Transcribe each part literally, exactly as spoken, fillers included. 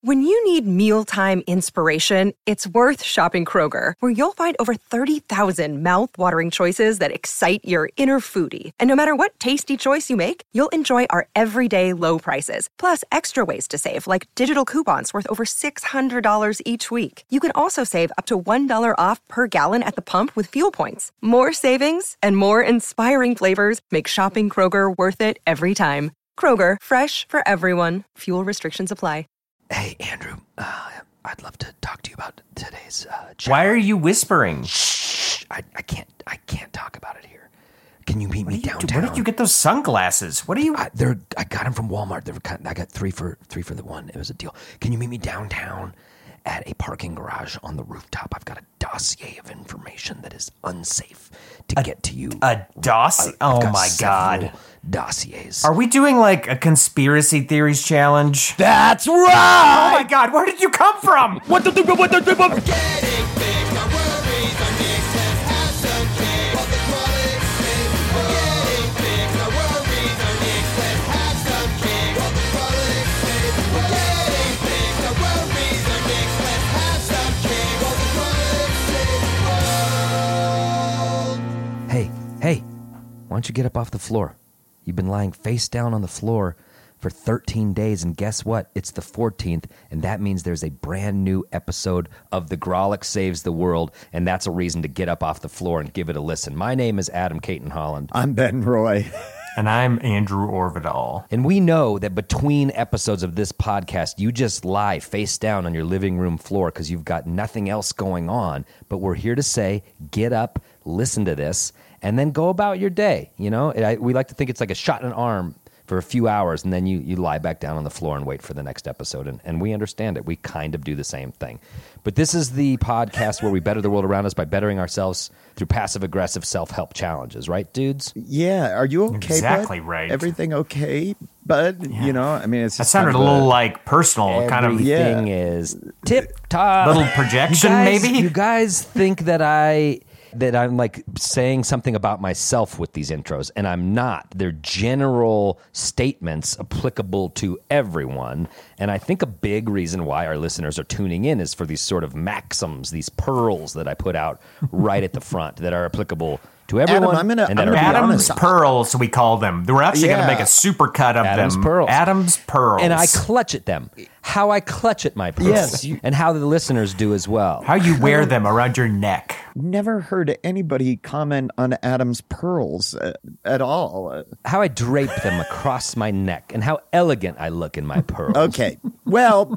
When you need mealtime inspiration, it's worth shopping Kroger, where you'll find over thirty thousand mouth-watering choices that excite your inner foodie. And no matter what tasty choice you make, you'll enjoy our everyday low prices, plus extra ways to save, like digital coupons worth over six hundred dollars each week. You can also save up to one dollar off per gallon at the pump with fuel points. More savings and more inspiring flavors make shopping Kroger worth it every time. Kroger, fresh for everyone. Fuel restrictions apply. Hey, Andrew, uh, I'd love to talk to you about today's uh, challenge. Why are you whispering? Shh, I, I can't I can't talk about it here. Can you meet What me do you do? downtown? Where did you get those sunglasses? What are you... I, they're, I got them from Walmart. They were kind I got three for three for the one. It was a deal. Can you meet me downtown at a parking garage on the rooftop? I've got a dossier of information that is unsafe to a, get to you. A dossier? Oh, my God. Dossiers. Are we doing like a conspiracy theories challenge? That's right! Oh, my God. Where did you come from? What the... What the... What the... Getting fixed, our worries are mixed. Let's have some cake while the frolic sings. We're getting fixed, our worries are mixed. Let's have some cake while the frolic sings. We're getting fixed, our worries are mixed. Let's have some cake while the frolic sings. Hey, hey, why don't you get up off the floor? You've been lying face down on the floor for thirteen days, and guess what? It's the fourteenth, and that means there's a brand new episode of The Grolic Saves the World, and that's a reason to get up off the floor and give it a listen. My name is Adam Caton Holland. I'm Ben Roy. And I'm Andrew Orvidal. And we know that between episodes of this podcast, you just lie face down on your living room floor because you've got nothing else going on. But we're here to say, get up, listen to this, and then go about your day. You know, I, we like to think it's like a shot in an arm for a few hours, and then you, you lie back down on the floor and wait for the next episode. And, and we understand it. We kind of do the same thing. But this is the podcast where we better the world around us by bettering ourselves through passive-aggressive self-help challenges. Right, dudes? Yeah, are you okay, Exactly bud? right. Everything okay, bud? Yeah. You know, I mean, it's That just sounded kind a of little like personal, kind of Everything Yeah. is tip-top. little projection, You guys- maybe? You guys think that I that I'm like saying something about myself with these intros, and I'm not. They're general statements applicable to everyone. And I think a big reason why our listeners are tuning in is for these sort of maxims, these pearls that I put out right at the front that are applicable to everyone. Adam, I'm gonna- and that I'm are gonna be Adam's honest. Pearls, we call them. We're actually going Yeah. to make a super cut of Adam's them. Pearls. Adam's Pearls. and I clutch at them. How I clutch at my pearls. Yes, you- and how the listeners do as well. How you wear them around your neck. never heard anybody comment on Adam's pearls uh, at all. Uh, How I drape them across my neck, and how elegant I look in my pearls. Okay, well,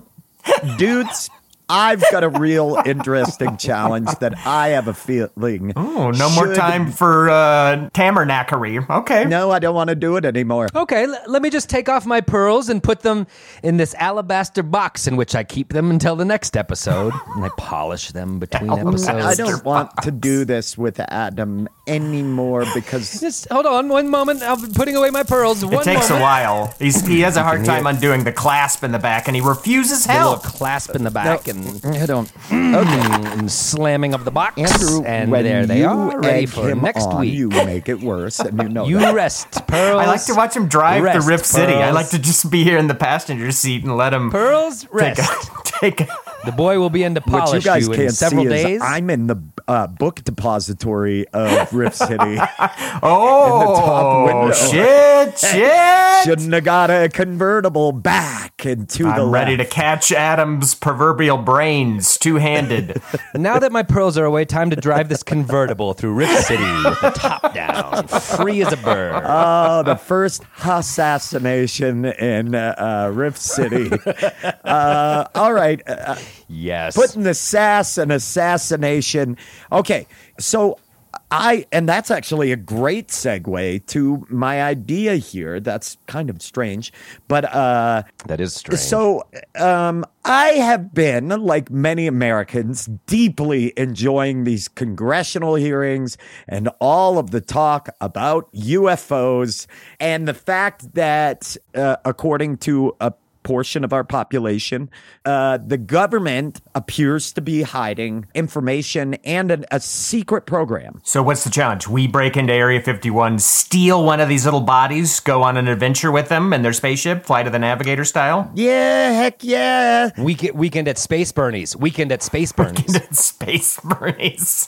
dudes, I've got a real interesting challenge that I have a feeling. Oh, no more should- time for uh, tamernackery. Okay. No, I don't want to do it anymore. Okay, l- let me just take off my pearls and put them in this alabaster box in which I keep them until the next episode. And I polish them between Alabaster episodes. I don't want to do this with Adam anymore because Just hold on one moment. I'm putting away my pearls. One It takes moment. a while. He's, he has a hard time undoing the clasp in the back, and he refuses A little help. clasp in the back and, I don't. and slamming of the box. Andrew, and when there they you are, ready egg for him next on, week. you make it worse, and you know You that. rest, pearls. I like to watch him drive Rest, to Rip City. I pearls. like to just be here in the passenger seat and let him Pearls, take rest. a, take a, The boy will be in to What you polish guys you in can't several see days. is I'm in the uh, book depository of Rip City. Oh, window. shit, shit. Shouldn't have got a convertible back and to the I'm ready to left. catch Adam's proverbial brains two-handed. Now that my pearls are away, time to drive this convertible through Rip City with the top down, free as a bird. Oh, the first assassination in uh, uh, Rip City. uh, all right. Uh, Yes. putting the sass and assassination. Okay, so I, and that's actually a great segue to my idea here. That's kind of strange, but uh, that is strange. so um, I have been, like many Americans, deeply enjoying these congressional hearings and all of the talk about U F Os and the fact that, uh, according to a portion of our population. Uh, the government appears to be hiding information and an, a secret program. So what's the challenge? We break into Area fifty-one, steal one of these little bodies, go on an adventure with them and their spaceship, fly to the Navigator style? Yeah, heck yeah. Week- weekend at Space Bernie's. Weekend at Space Bernie's. Space Bernie's.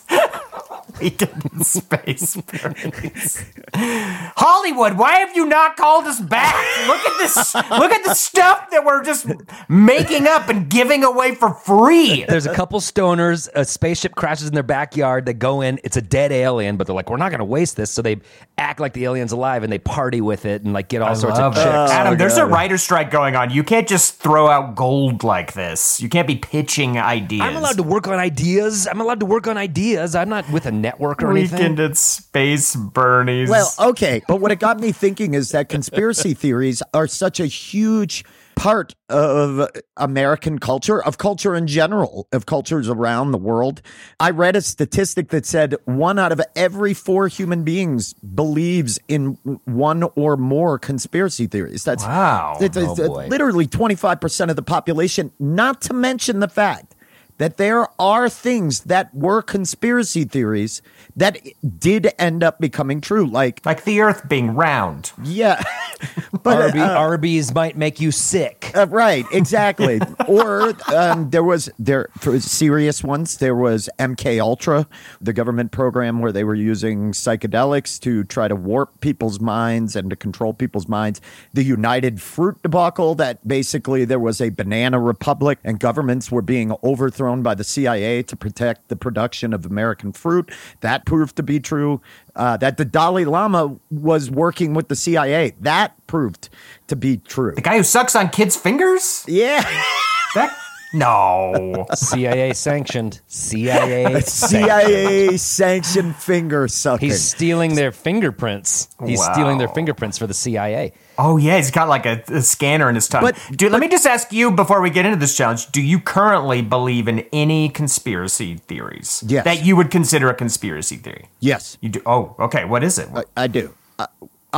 Weekend in Space Bernie's. Hollywood, why have you not called us back? Look at this. Look at the stuff that we're just making up and giving away for free. There's a couple stoners. A spaceship crashes in their backyard. They go in. It's a dead alien, but they're like, we're not going to waste this. So they act like the alien's alive and they party with it and like get all I sorts love of it. chicks. Adam, Oh, there's God. a writer's strike going on. You can't just throw out gold like this. You can't be pitching ideas. I'm allowed to work on ideas. I'm allowed to work on ideas. I'm not with a network or anything. Weekend at Space Bernie's. Well, okay, but what it got me thinking is that conspiracy theories are such a huge part of American culture, of culture in general, of cultures around the world. I read a statistic that said one out of every four human beings believes in one or more conspiracy theories. That's Wow. It's, it's, Oh, boy. literally twenty-five percent of the population, not to mention the fact that there are things that were conspiracy theories that did end up becoming true. Like, like the Earth being round. yeah, but Arby, uh, Arby's might make you sick. uh, right, exactly. Or um, there was there for serious ones. There was M K Ultra, the government program where they were using psychedelics to try to warp people's minds and to control people's minds. The United Fruit debacle, that basically there was a banana republic and governments were being overthrown by the C I A to protect the production of American fruit. That proved to be true. Uh, that the Dalai Lama was working with the C I A. That proved to be true. The guy who sucks on kids' fingers? Yeah. That no. C I A sanctioned. C I A C I A sanctioned finger sucking. He's stealing their fingerprints. He's Wow. stealing their fingerprints for the C I A. Oh yeah, he's got like a, a scanner in his tongue. But- Dude, let me just ask you before we get into this challenge: do you currently believe in any conspiracy theories Yes. that you would consider a conspiracy theory? Yes, You do. Oh, okay. What is it? I, I do. I,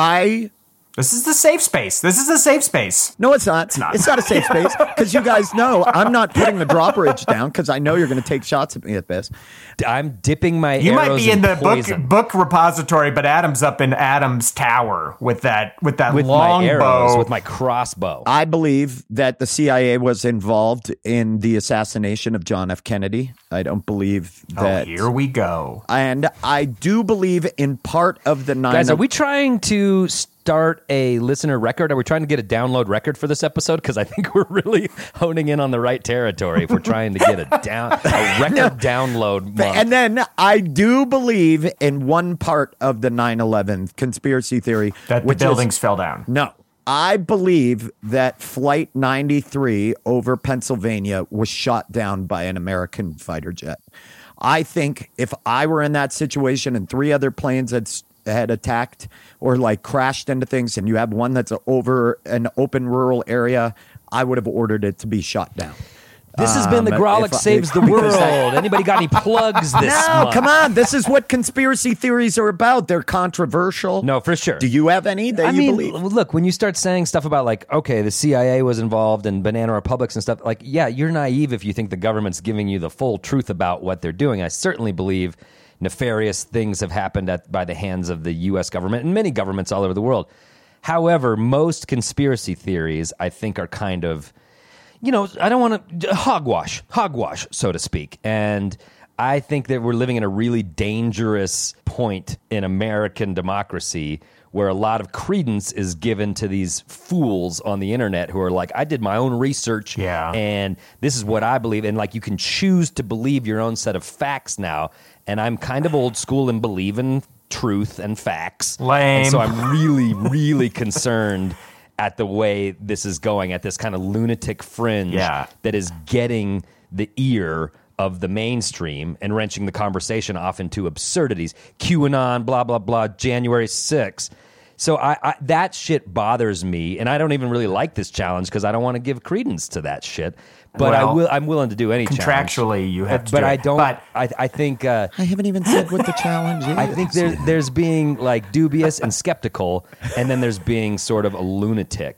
I This is the safe space. This is the safe space. no, it's not. It's not. It's not a safe space because you guys know I'm not putting the drawbridge down because I know you're going to take shots at me at this. I'm dipping my You might arrows be in the poison. book book repository, but Adam's up in Adam's tower with that with that with long my arrows, bow. with my crossbow. I believe that the C I A was involved in the assassination of John F. Kennedy. I don't believe oh, that. here we go. And I do believe in part of the nine. Guys, are we trying to start a listener record? Are we trying to get a download record for this episode? Because I think we're really honing in on the right territory if we're trying to get a down a record download month. And then I do believe in one part of the nine eleven conspiracy theory. That the which is- buildings fell down. No. I believe that Flight ninety-three over Pennsylvania was shot down by an American fighter jet. I think if I were in that situation and three other planes had had attacked or like crashed into things and you have one that's over an open rural area, I would have ordered it to be shot down. This has been the Um, Grolic if I- Saves the because I- World. Anybody got any plugs this No, month? come on. This is what conspiracy theories are about. They're controversial. No, for sure. Do you have any that I you mean, believe? l- look, when you start saying stuff about like, okay, the C I A was involved in banana republics and stuff, like, yeah, you're naive if you think the government's giving you the full truth about what they're doing. I certainly believe nefarious things have happened at, by the hands of the U S government and many governments all over the world. However, most conspiracy theories, I think, are kind of, you know, I don't want to hogwash, hogwash, so to speak. And I think that we're living in a really dangerous point in American democracy where a lot of credence is given to these fools on the internet who are like, I did my own research Yeah. and this is what I believe. And like, you can choose to believe your own set of facts now. And I'm kind of old school and believe in truth and facts. Lame. And so I'm really, really concerned at the way this is going, at this kind of lunatic fringe Yeah. that is getting the ear of the mainstream and wrenching the conversation off into absurdities. QAnon, blah, blah, blah, January sixth. So I, I that shit bothers me, and I don't even really like this challenge because I don't want to give credence to that shit. But I Well, will. I'm willing to do any challenge. Contractually, you have to But do I it. don't. But I, I think. Uh, I haven't even said what the challenge is. I think there, there's being like dubious and skeptical, and then there's being sort of a lunatic.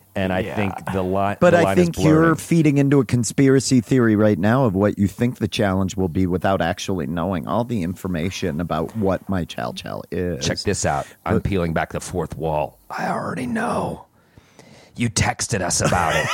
And I Yeah. think the line, But the I line is think you're blurring. feeding into a conspiracy theory right now of what you think the challenge will be without actually knowing all the information about what my chow chow is. Check this out. I'm peeling back the fourth wall. I already know. You texted us about it.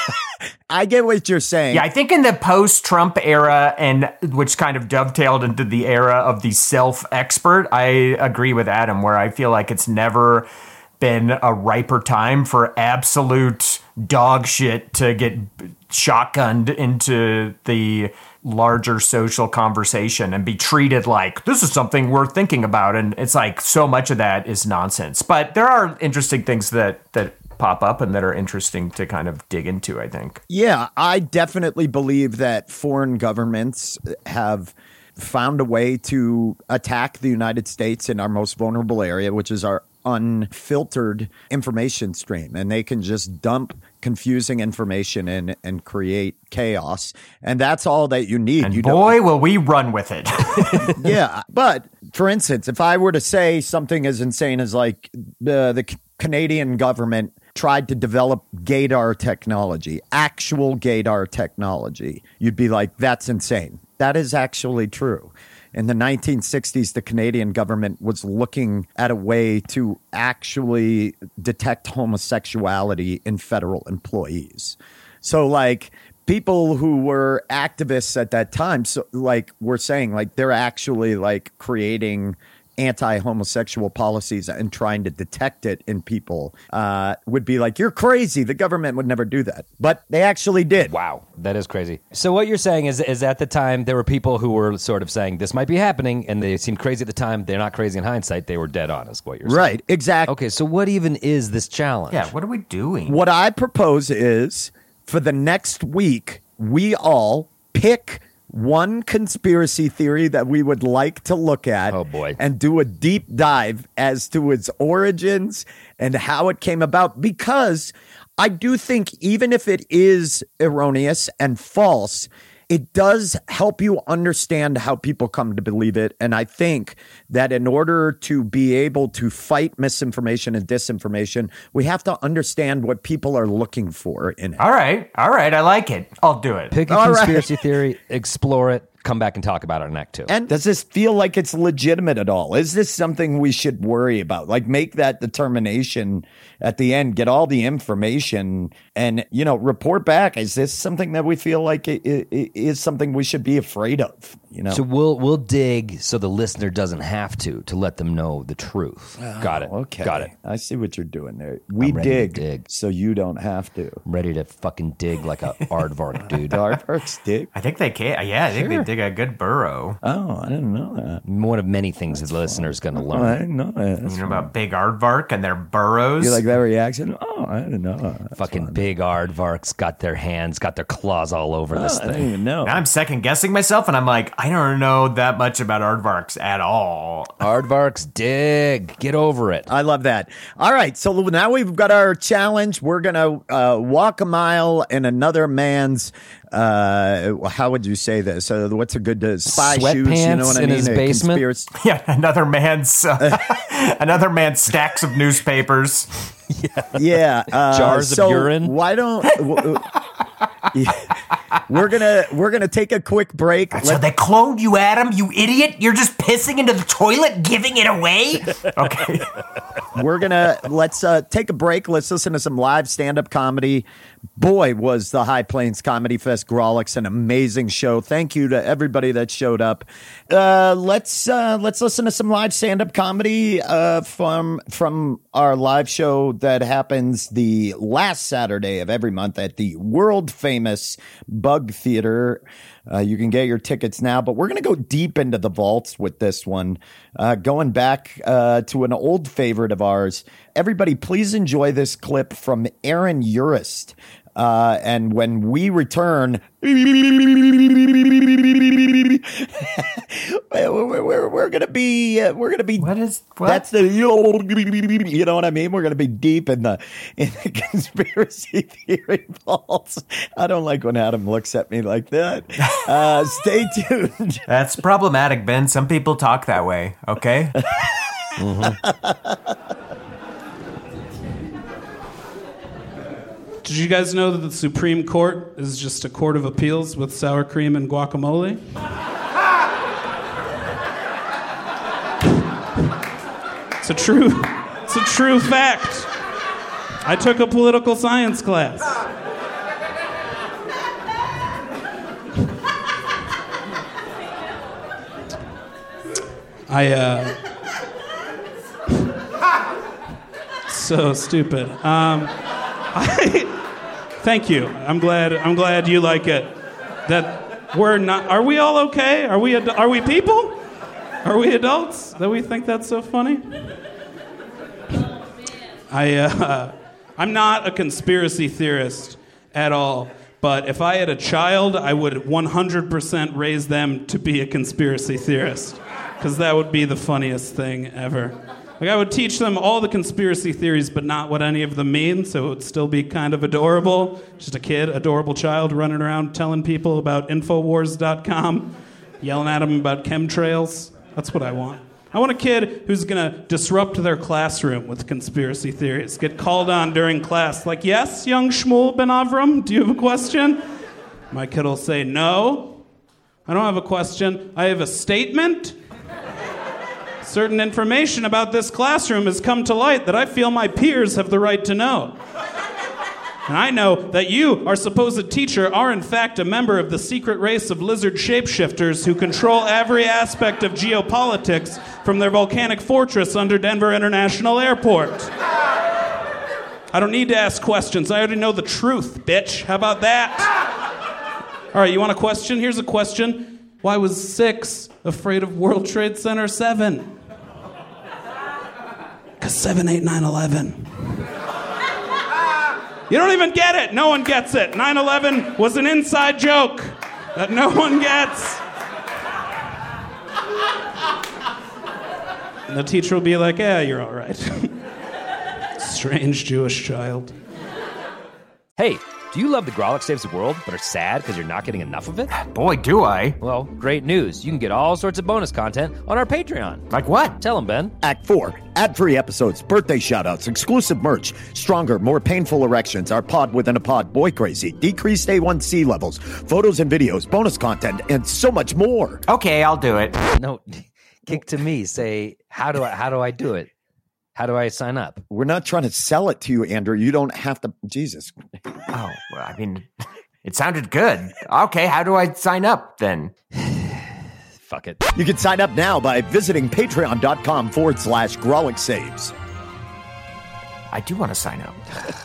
I get what you're saying. Yeah, I think in the post-Trump era, and which kind of dovetailed into the era of the self-expert, I agree with Adam, where I feel like it's never been a riper time for absolute dog shit to get shotgunned into the larger social conversation and be treated like this is something worth thinking about. And it's like so much of that is nonsense. But there are interesting things that that pop up and that are interesting to kind of dig into, I think. Yeah, I definitely believe that foreign governments have found a way to attack the United States in our most vulnerable area, which is our unfiltered information stream. And they can just dump confusing information in and create chaos. And that's all that you need. And you boy, will we run with it. yeah. But for instance, if I were to say something as insane as like the, the C- Canadian government tried to develop gaydar technology, actual gaydar technology, you'd be like, that's insane. That is actually true. In the nineteen sixties, the Canadian government was looking at a way to actually detect homosexuality in federal employees. So, like, people who were activists at that time, so like, were saying, like, they're actually, like, creating anti-homosexual policies and trying to detect it in people uh, would be like, you're crazy. The government would never do that. But they actually did. Wow, that is crazy. So what you're saying is, is at the time, there were people who were sort of saying, this might be happening, and they seemed crazy at the time. They're not crazy in hindsight. They were dead on, is what you're saying. Right, exactly. Okay, so what even is this challenge? Yeah, what are we doing? What I propose is for the next week, we all pick one conspiracy theory that we would like to look at. Oh, boy. And do a deep dive as to its origins and how it came about. Because I do think even if it is erroneous and false, it does help you understand how people come to believe it. And I think that in order to be able to fight misinformation and disinformation, we have to understand what people are looking for in it. All right, all right, I like it. I'll do it. Pick a All right. conspiracy theory, explore it, come back and talk about it in Act Two. And does this feel like it's legitimate at all? Is this something we should worry about? Like, make that determination at the end, get all the information and, you know, report back. Is this something that we feel like it, it, it is something we should be afraid of? You know? So we'll we'll dig so the listener doesn't have to to let them know the truth. Got it. Okay. Got it. I see what you're doing there. We I'm ready to dig, dig. so you don't have to. I'm ready to fucking dig like a aardvark, dude. Aardvarks dig? I think they can. Yeah, I think they dig a good burrow. Oh, I didn't know that. One of many things the listener's going to Oh, I learn. didn't know that. That's You know about big aardvark and their burrows? You like that reaction? Oh, I didn't know that. That's Fucking fun. big aardvarks got their hands, got their claws all over this Oh, I didn't thing. even know. Now I'm second guessing myself, and I'm like, I don't know that much about aardvarks at all. Aardvarks dig. Get over it. I love that. All right. So now we've got our challenge. We're going to uh, walk a mile in another man's, uh, how would you say this? Uh, what's a good uh, spy shoes? You Sweatpants know what I in mean? his A basement? conspiracy- Yeah, another man's uh, another man's stacks of newspapers. Yeah. Uh, Jars of so urine? Why don't. w- yeah. We're gonna we're gonna take a quick break. So Let- they cloned you, Adam, you idiot. You're just pissing into the toilet, giving it away? Okay. We're gonna let's uh, take a break. Let's listen to some live stand-up comedy. Boy, was the High Plains Comedy Fest Grawlix an amazing show. Thank you to everybody that showed up. Uh, let's uh, let's listen to some live stand-up comedy uh, from from our live show that happens the last Saturday of every month at the world famous Bug Theater. Uh, you can get your tickets now, but we're going to go deep into the vaults with this one, uh, going back uh, to an old favorite of ours. Everybody, please enjoy this clip from Aaron Urist. Uh, and when we return, we're, we're, we're going to be, uh, we're going to be, What is- what? That's the, you know what I mean? We're going to be deep in the, in the conspiracy theory vaults. I don't like when Adam looks at me like that. Uh, stay tuned. That's problematic, Ben. Some people talk that way, okay? Did you guys know that the Supreme Court is just a court of appeals with sour cream and guacamole? It's a true, it's a true fact. I took a political science class. I, uh... so stupid. Um, I... Thank you. I'm glad. I'm glad you like it. That we're not. Are we all okay? Are we? Ad- are we people? Are we adults? That we think that's so funny? I. Uh, I'm not a conspiracy theorist at all. But if I had a child, I would one hundred percent raise them to be a conspiracy theorist, because that would be the funniest thing ever. Like, I would teach them all the conspiracy theories, but not what any of them mean, so it would still be kind of adorable. Just a kid, adorable child, running around telling people about Infowars dot com, yelling at them about chemtrails. That's what I want. I want a kid who's going to disrupt their classroom with conspiracy theories, get called on during class, like, yes, young Shmuel Ben Avram, do you have a question? My kid will say, no, I don't have a question. I have a statement. Certain information about this classroom has come to light that I feel my peers have the right to know. And I know that you, our supposed teacher, are in fact a member of the secret race of lizard shapeshifters who control every aspect of geopolitics from their volcanic fortress under Denver International Airport. I don't need to ask questions. I already know the truth, bitch. How about that? All right, you want a question? Here's a question. Why was six afraid of World Trade Center seven? Because seven, eight, nine, eleven. You don't even get it. No one gets it. nine eleven was an inside joke that no one gets. And the teacher will be like, yeah, you're all right. Strange Jewish child. Hey, do you love the Grolic Saves the World, but are sad because you're not getting enough of it? Boy, do I. Well, great news. You can get all sorts of bonus content on our Patreon. Like what? Tell them, Ben. Act four, ad-free episodes, birthday shout-outs, exclusive merch, stronger, more painful erections, our pod within a pod, boy crazy, decreased A one C levels, photos and videos, bonus content, and so much more. Okay, I'll do it. No, kick to me. Say, how do I, how do I do it? How do I sign up? We're not trying to sell it to you, Andrew. You don't have to. Jesus. Oh, well, I mean, it sounded good. Okay, how do I sign up then? Fuck it. You can sign up now by visiting patreon.com forward slash Grolic Saves. I do want to sign up.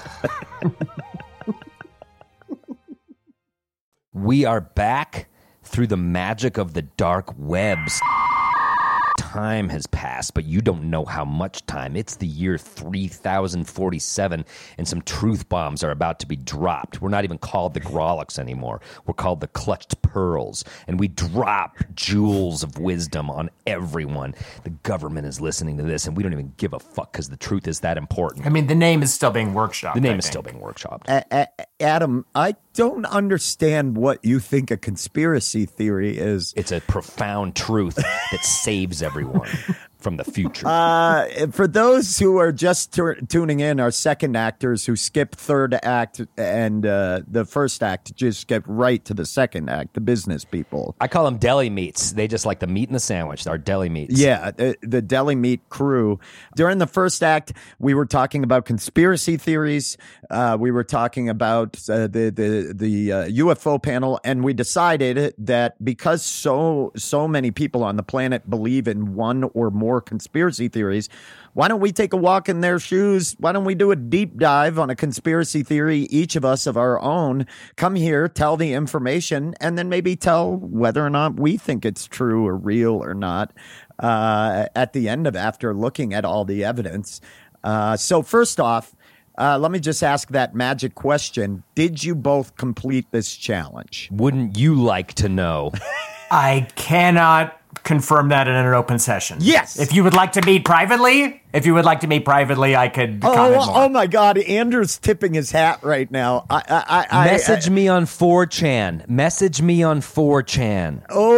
We are back through the magic of the dark webs. Time has passed, but you don't know how much time. It's the year three thousand forty-seven, and some truth bombs are about to be dropped. We're not even called the Grolics anymore. We're called the Clutched Pearls, and we drop jewels of wisdom on everyone. The government is listening to this, and we don't even give a fuck because the truth is that important. I mean, the name is still being workshopped. The name I is think. still being workshopped. A- A- Adam, I don't understand what you think a conspiracy theory is. It's a profound truth that saves everyone from the future. Uh, for those who are just t- tuning in, our second actors who skip third act and uh, the first act just get right to the second act, the business people. I call them deli meats. They just like the meat in the sandwich. Our deli meats. Yeah, the, the deli meat crew. During the first act, we were talking about conspiracy theories. Uh, we were talking about uh, the the the uh, U F O panel, and we decided that because so so many people on the planet believe in one or more conspiracy theories, why don't we take a walk in their shoes? Why don't we do a deep dive on a conspiracy theory, each of us of our own? Come here, tell the information, and then maybe tell whether or not we think it's true or real or not uh, at the end of after looking at all the evidence. Uh, so first off, uh, let me just ask that magic question. Did you both complete this challenge? Wouldn't you like to know? I cannot confirm that in an open session. Yes. If you would like to meet privately, if you would like to meet privately, I could comment Oh, more. oh my God! Andrew's tipping his hat right now. I, I, I, Message I, me on four chan. Message me on four chan. Oh,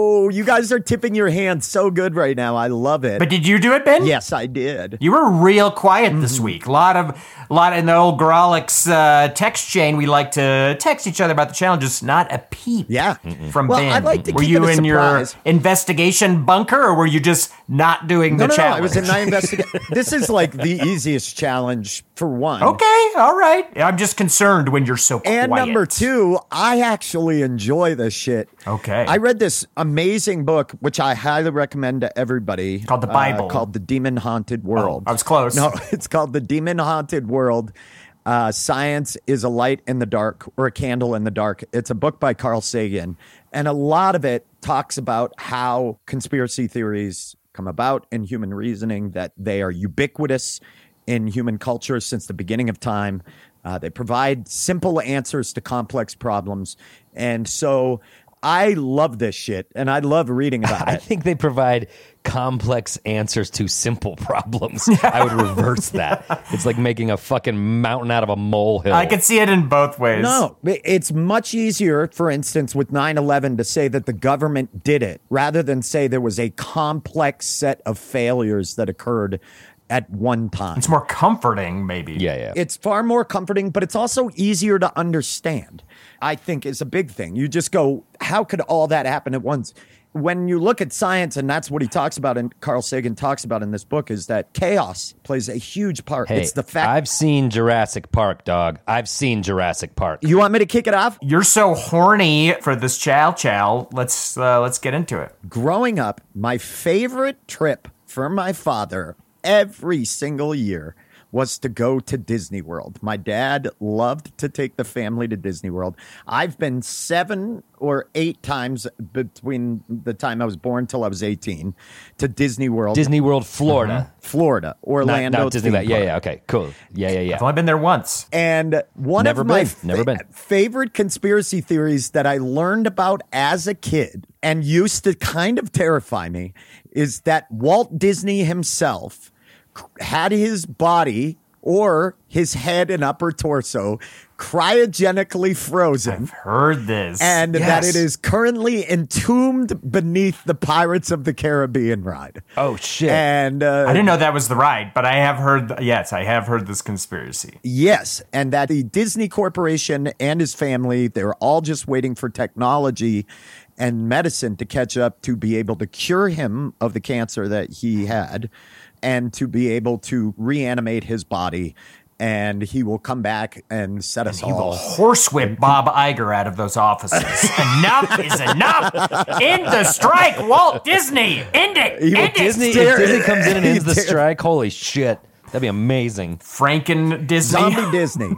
Oh, you guys are tipping your hand so good right now. I love it. But did you do it, Ben? Yes, I did. You were real quiet this Mm-hmm. week. A lot of, a lot in the old Grolix uh, text chain. We like to text each other about the challenges. Not a peep. Yeah. From Well, Ben. I'd like to were keep you it a in your surprise. investigation bunker, or were you just not doing No, the no, no. challenge? I was in my investigation. This is like the easiest challenge for one. Okay, all right. I'm just concerned when you're so quiet. And number two, I actually enjoy this shit. Okay. I read this amazing book, which I highly recommend to everybody. Called The uh, Bible. called The Demon Haunted World. I was close. No, it's called The Demon Haunted World. Uh, Science is a Light in the Dark, or a Candle in the Dark. It's a book by Carl Sagan. And a lot of it talks about how conspiracy theories come about in human reasoning, that they are ubiquitous in human culture since the beginning of time. Uh, they provide simple answers to complex problems. And so I love this shit, and I love reading about I it. think they provide complex answers to simple problems. I would reverse that. It's like making a fucking mountain out of a molehill. I could see it in both ways. No, it's much easier, for instance, with nine eleven to say that the government did it rather than say there was a complex set of failures that occurred at one time. It's more comforting, maybe. Yeah, yeah. It's far more comforting, but it's also easier to understand, I think, is a big thing. You just go, how could all that happen at once? When you look at science, and that's what he talks about, and Carl Sagan talks about in this book, is that chaos plays a huge part. Hey, it's the fact. I've seen Jurassic Park, dog. I've seen Jurassic Park. You want me to kick it off? You're so horny for this chow chow. Let's uh, let's get into it. Growing up, my favorite trip for my father every single year was to go to Disney World. My dad loved to take the family to Disney World. I've been seven or eight times between the time I was born till I was eighteen to Disney World. Disney World, Florida. Florida, Not, Orlando. not theme Disneyland. Yeah, park. yeah. Okay, cool. Yeah, yeah, I've yeah. only been there once. And one Never of my been. Never been. favorite conspiracy theories that I learned about as a kid and used to kind of terrify me is that Walt Disney himself had his body or his head and upper torso cryogenically frozen. I've heard this. And Yes. that it is currently entombed beneath the Pirates of the Caribbean ride. Oh, shit. And uh, I didn't know that was the ride, but I have heard, yes, I have heard this conspiracy. yes, and that the Disney Corporation and his family, they're all just waiting for technology and medicine to catch up to be able to cure him of the cancer that he had and to be able to reanimate his body. And he will come back and set us He will all. horsewhip Bob Iger out of those offices. Enough is enough. End the strike, Walt Disney. End it. He will End Disney, it. if Disney comes in and ends the Dare- strike, holy shit. That'd be amazing. Franken Disney. Zombie Disney.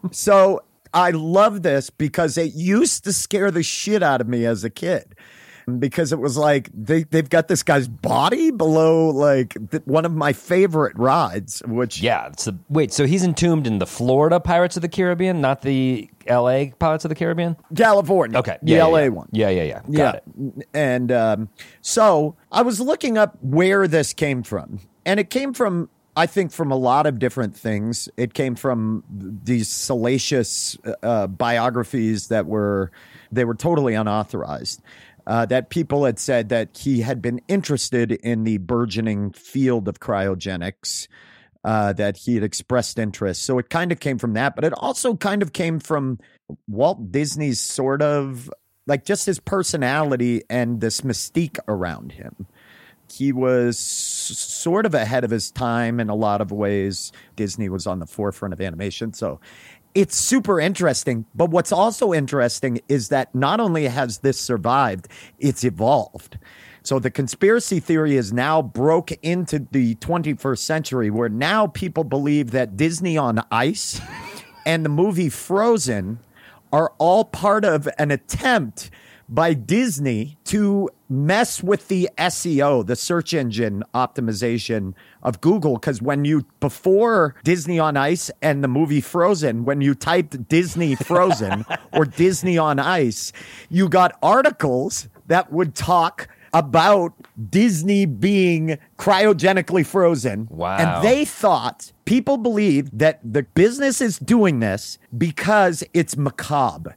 So I love this because it used to scare the shit out of me as a kid. Because it was like they, they've got this guy's body below like th- one of my favorite rides, which Yeah. It's a, wait, so he's entombed in the Florida Pirates of the Caribbean, not the L A Pirates of the Caribbean? California. Okay. The Yeah, L A yeah, yeah. one. Yeah, yeah, yeah. Got yeah. it. And um, so I was looking up where this came from. And it came from, I think, from a lot of different things. It came from these salacious uh, biographies that were, they were totally unauthorized. Uh, that people had said that he had been interested in the burgeoning field of cryogenics, uh, that he had expressed interest. So it kind of came from that, but it also kind of came from Walt Disney's sort of like just his personality and this mystique around him. He was s- sort of ahead of his time in a lot of ways. Disney was on the forefront of animation. So it's super interesting. But what's also interesting is that not only has this survived, it's evolved. So the conspiracy theory is now broke into the twenty-first century, where now people believe that Disney on Ice and the movie Frozen are all part of an attempt by Disney to mess with the S E O, the search engine optimization of Google. Because when you, before Disney on Ice and the movie Frozen, when you typed Disney Frozen or Disney on Ice, you got articles that would talk about Disney being cryogenically frozen. Wow. And they thought, people believed that the business is doing this because it's macabre.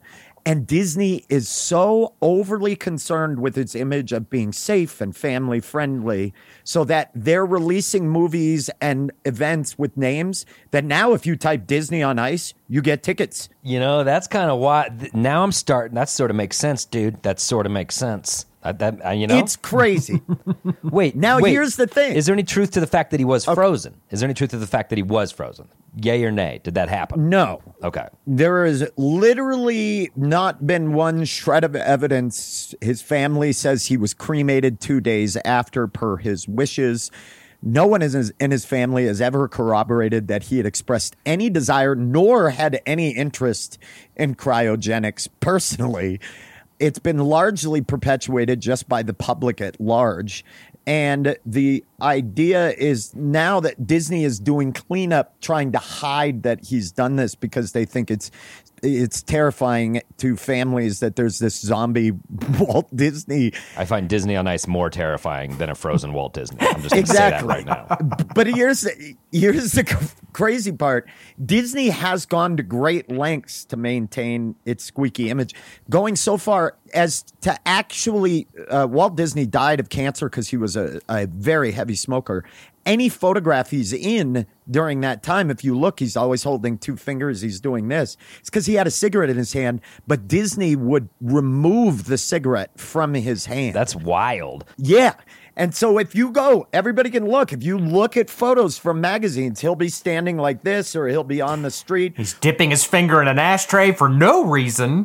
And Disney is so overly concerned with its image of being safe and family friendly, so that they're releasing movies and events with names that now if you type Disney on Ice, you get tickets. You know, that's kind of why. th- Now I'm starting. That sort of makes sense, dude. That sort of makes sense. Uh, that uh, you know, It's crazy. wait. Now, wait. here's the thing. Is there any truth to the fact that he was frozen? Is there any truth to the fact that he was frozen? Yay or nay? Did that happen? No. Okay. There has literally not been one shred of evidence. His family says he was cremated two days after, per his wishes. No one in his, in his family has ever corroborated that he had expressed any desire nor had any interest in cryogenics personally. It's been largely perpetuated just by the public at large. And the idea is now that Disney is doing cleanup, trying to hide that he's done this because they think it's it's terrifying to families that there's this zombie Walt Disney. I find Disney on Ice more terrifying than a frozen Walt Disney. I'm just going to Exactly. say that right now. But here's the, here's the crazy part. Disney has gone to great lengths to maintain its squeaky image, going so far as to actually, uh, Walt Disney died of cancer because he was a, a very heavy smoker. Any photograph he's in during that time, if you look, he's always holding two fingers. He's doing this. It's because he had a cigarette in his hand, but Disney would remove the cigarette from his hand. That's wild. Yeah. And so if you go, everybody can look. If you look at photos from magazines, he'll be standing like this or he'll be on the street. He's dipping his finger in an ashtray for no reason.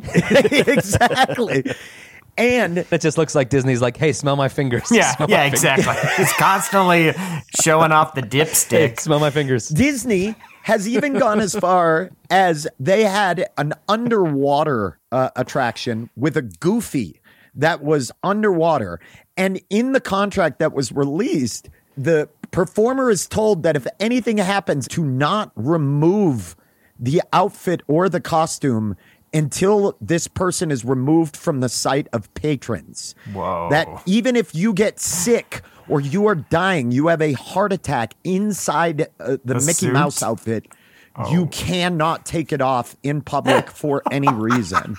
Exactly. And That just looks like Disney's like, hey, smell my fingers. Yeah, Smell yeah, my fingers. exactly. He's constantly showing off the Hey, dipstick. smell my fingers. Disney has even gone as far as they had an underwater uh, attraction with a Goofy that was underwater. And in the contract that was released, the performer is told that if anything happens, to not remove the outfit or the costume until this person is removed from the sight of patrons. Whoa. That even if you get sick or you are dying, you have a heart attack inside uh, the, The Mickey suit? Mouse outfit, you cannot take it off in public for any reason.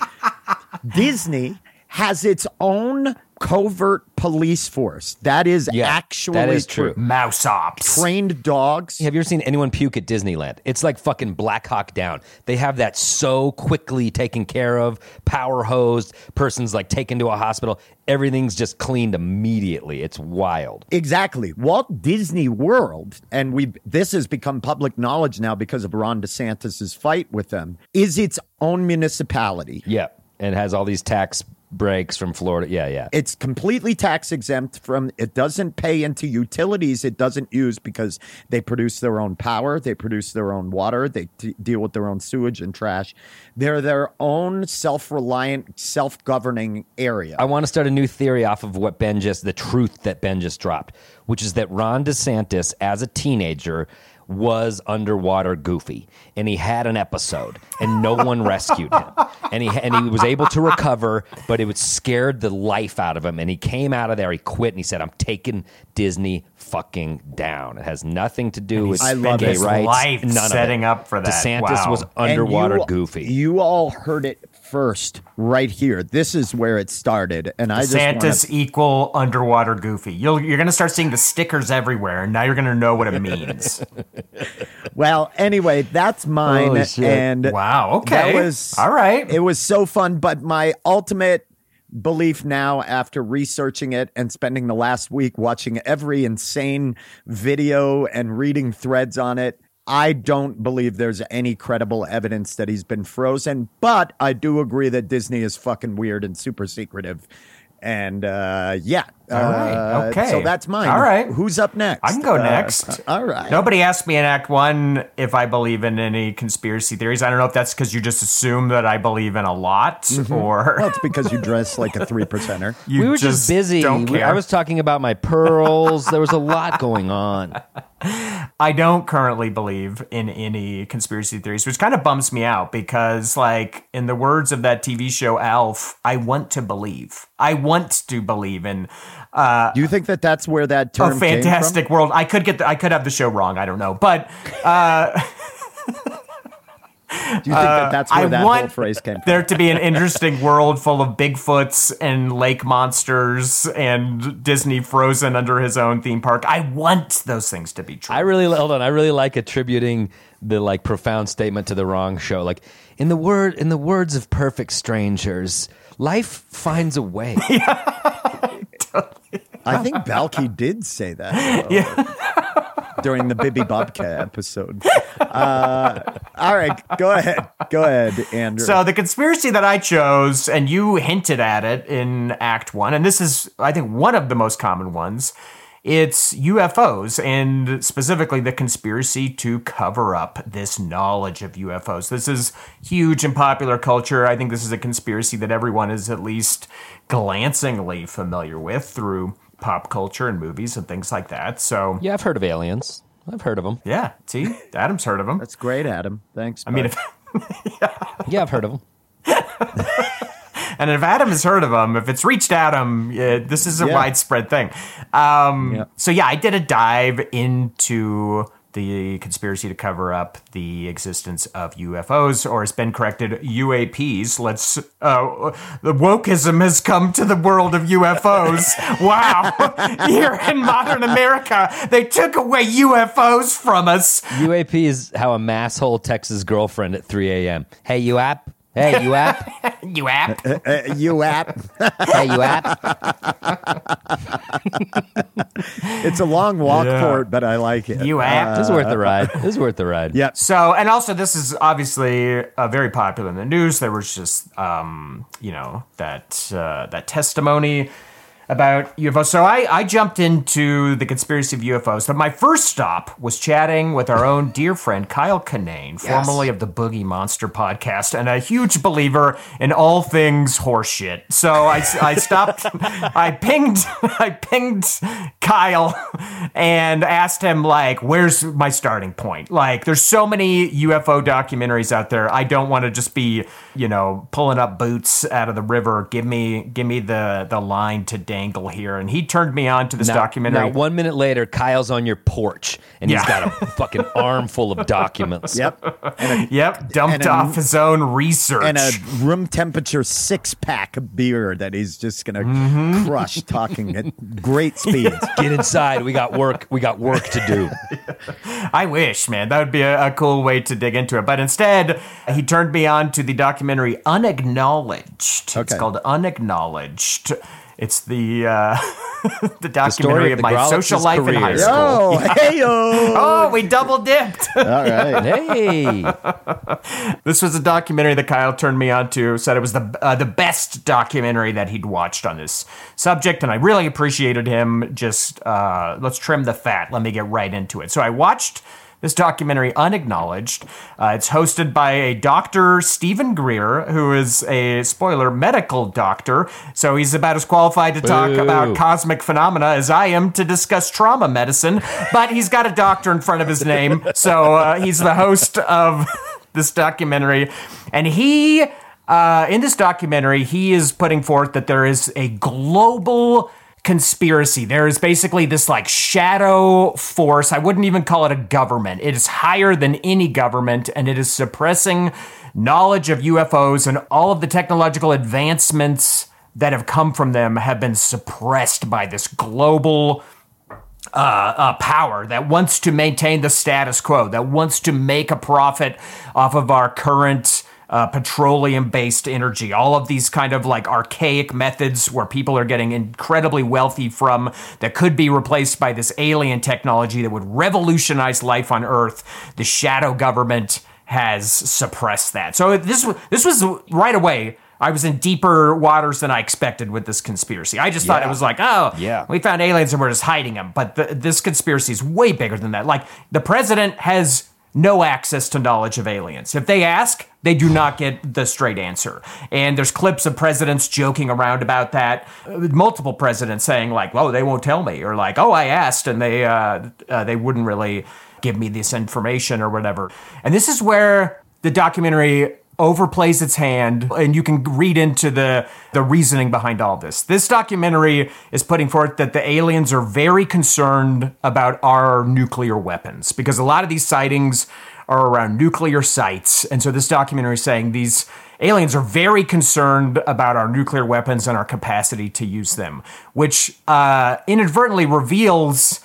Disney has its own covert police force. That is Yeah, actually that is true. Mouse ops. Trained dogs. Have you ever seen anyone puke at Disneyland? It's like fucking Black Hawk Down. They have that so quickly taken care of, power hosed, person's like taken to a hospital. Everything's just cleaned immediately. It's wild. Exactly. Walt Disney World, and we this has become public knowledge now because of Ron DeSantis' fight with them, is its own municipality. Yeah. And has all these tax breaks from Florida. Yeah, yeah. It's completely tax exempt from, it doesn't pay into utilities it doesn't use because they produce their own power, they produce their own water, they t- deal with their own sewage and trash. They're their own self-reliant, self-governing area. I want to start a new theory off of what Ben just, the truth that Ben just dropped, which is that Ron DeSantis, as a teenager, was underwater Goofy, and he had an episode, and no one rescued him, and he and he was able to recover, but it would scared the life out of him, and he came out of there, he quit, and he said, "I'm taking Disney fucking down. It has nothing to do with I love gay his rights, life none setting of it. up for that. DeSantis Wow. was And underwater you, Goofy. You all heard it first right here. This is where it started, and I just DeSantis want to equal underwater Goofy. You'll, you're going to start seeing the stickers everywhere, and now you're going to know what it means. Well, anyway, that's mine. Holy shit. And Wow, okay. that was All right. It was so fun, but my ultimate belief now, after researching it and spending the last week watching every insane video and reading threads on it, I don't believe there's any credible evidence that he's been frozen. But I do agree that Disney is fucking weird and super secretive. And uh, yeah. All right, Uh, okay. So that's mine. All right. Who's up next? I can go Uh, next. All right. Nobody asked me in Act One if I believe in any conspiracy theories. I don't know if that's because you just assume that I believe in a lot, or Well, it's because you dress like a three percenter. you we were just, busy. Don't We- care. I was talking about my pearls. There was a lot going on. I don't currently believe in any conspiracy theories, which kind of bums me out because, like, in the words of that T V show Alf, I want to believe. I want to believe in uh, Do you think that that's where that term a fantastic came world. I could get, the, I could have the show wrong. I don't know, but uh, Do you think that that's where I that want whole phrase came from? there to be an interesting world full of Bigfoots and lake monsters and Disney Frozen under his own theme park. I want those things to be true. I really hold on. I really like attributing the like profound statement to the wrong show. Like in the word, in the words of Perfect Strangers, life finds a way. I think Balky did say that. though, yeah. During the Bibi Bobcat episode. Uh, all right, go ahead. Go ahead, Andrew. So the conspiracy that I chose, and you hinted at it in Act One, and this is, I think, one of the most common ones. It's U F Os, and specifically the conspiracy to cover up this knowledge of U F Os. This is huge in popular culture. I think this is a conspiracy that everyone is at least glancingly familiar with through pop culture and movies and things like that. So, Yeah, I've heard of aliens. I've heard of them. yeah, see, Adam's heard of them. That's great, Adam. Thanks. I mean, bud. if, Yeah, I've heard of them. and if Adam has heard of them, if it's reached Adam, uh, this is a Yeah. widespread thing. Um, Yeah. So yeah, I did a dive into the conspiracy to cover up the existence of U F Os, or has been corrected, U A Ps. Let's, uh, the wokeism has come to the world of U F Os. Wow. Here in modern America, they took away U F Os from us. U A P is how a masshole texts his girlfriend at three a.m. Hey, you app? Hey, you app? You app. Uh, you app. Hey, you app? It's a long walk Yeah. for it, but I like it. You app. This is worth the ride. This is worth the ride. Yeah. So, and also this is obviously uh, very popular in the news. There was just, um, you know, that uh, that testimony about U F Os. So I, I jumped into the conspiracy of U F Os. But my first stop was chatting with our own dear friend Kyle Kinane, formerly of the Boogie Monster podcast, and a huge believer in all things horseshit. So I, I stopped, I pinged, I pinged Kyle and asked him, like, where's my starting point? Like, there's so many U F O documentaries out there. I don't want to just be, you know, pulling up boots out of the river. Give me, give me the, the line to dangle here. And he turned me on to this Now, documentary. now, one minute later, Kyle's on your porch, and he's Yeah. got a fucking armful of documents. Yep. And a, Yep, dumped and a- off his own research. and a room temperature six pack of beer that he's just going to Mm-hmm. crush talking at great speeds. Get inside. We got work. We got work to do. I wish, man. That would be a, a cool way to dig into it. But instead, he turned me on to the documentary Unacknowledged. Okay. It's called Unacknowledged. It's the uh, the documentary of of the my Grolitz's social life in high career. school. Oh, hey, yo. Oh, we double dipped. All right. Hey. This was a documentary that Kyle turned me on to, said it was the uh, the best documentary that he'd watched on this subject, and I really appreciated him. Just, uh, let's trim the fat. Let me get right into it. So I watched this documentary, Unacknowledged. Uh, it's hosted by a Doctor Stephen Greer, who is a, spoiler, medical doctor. So he's about as qualified to talk Boo. about cosmic phenomena as I am to discuss trauma medicine. But he's got a doctor in front of his name. So uh, he's the host of this documentary. And he, uh, in this documentary, he is putting forth that there is a global conspiracy. There is basically this like shadow force. I wouldn't even call it a government. It is higher than any government, and it is suppressing knowledge of U F Os, and all of the technological advancements that have come from them have been suppressed by this global uh, uh, power that wants to maintain the status quo, that wants to make a profit off of our current Uh, petroleum-based energy, all of these kind of like archaic methods where people are getting incredibly wealthy from, that could be replaced by this alien technology that would revolutionize life on Earth. The shadow government has suppressed that. So this this was right away. I was in deeper waters than I expected with this conspiracy. I just thought it was like, oh, Yeah. we found aliens and we're just hiding them. But the, this conspiracy is way bigger than that. Like, the president has no access to knowledge of aliens. If they ask, they do not get the straight answer. And there's clips of presidents joking around about that. Uh, multiple presidents saying like, "Oh, they won't tell me," or like, "Oh, I asked and they uh, uh, they wouldn't really give me this information," or whatever. And this is where the documentary overplays its hand, and you can read into the the reasoning behind all this. This documentary is putting forth that the aliens are very concerned about our nuclear weapons, because a lot of these sightings are around nuclear sites. And so this documentary is saying these aliens are very concerned about our nuclear weapons and our capacity to use them, which uh, inadvertently reveals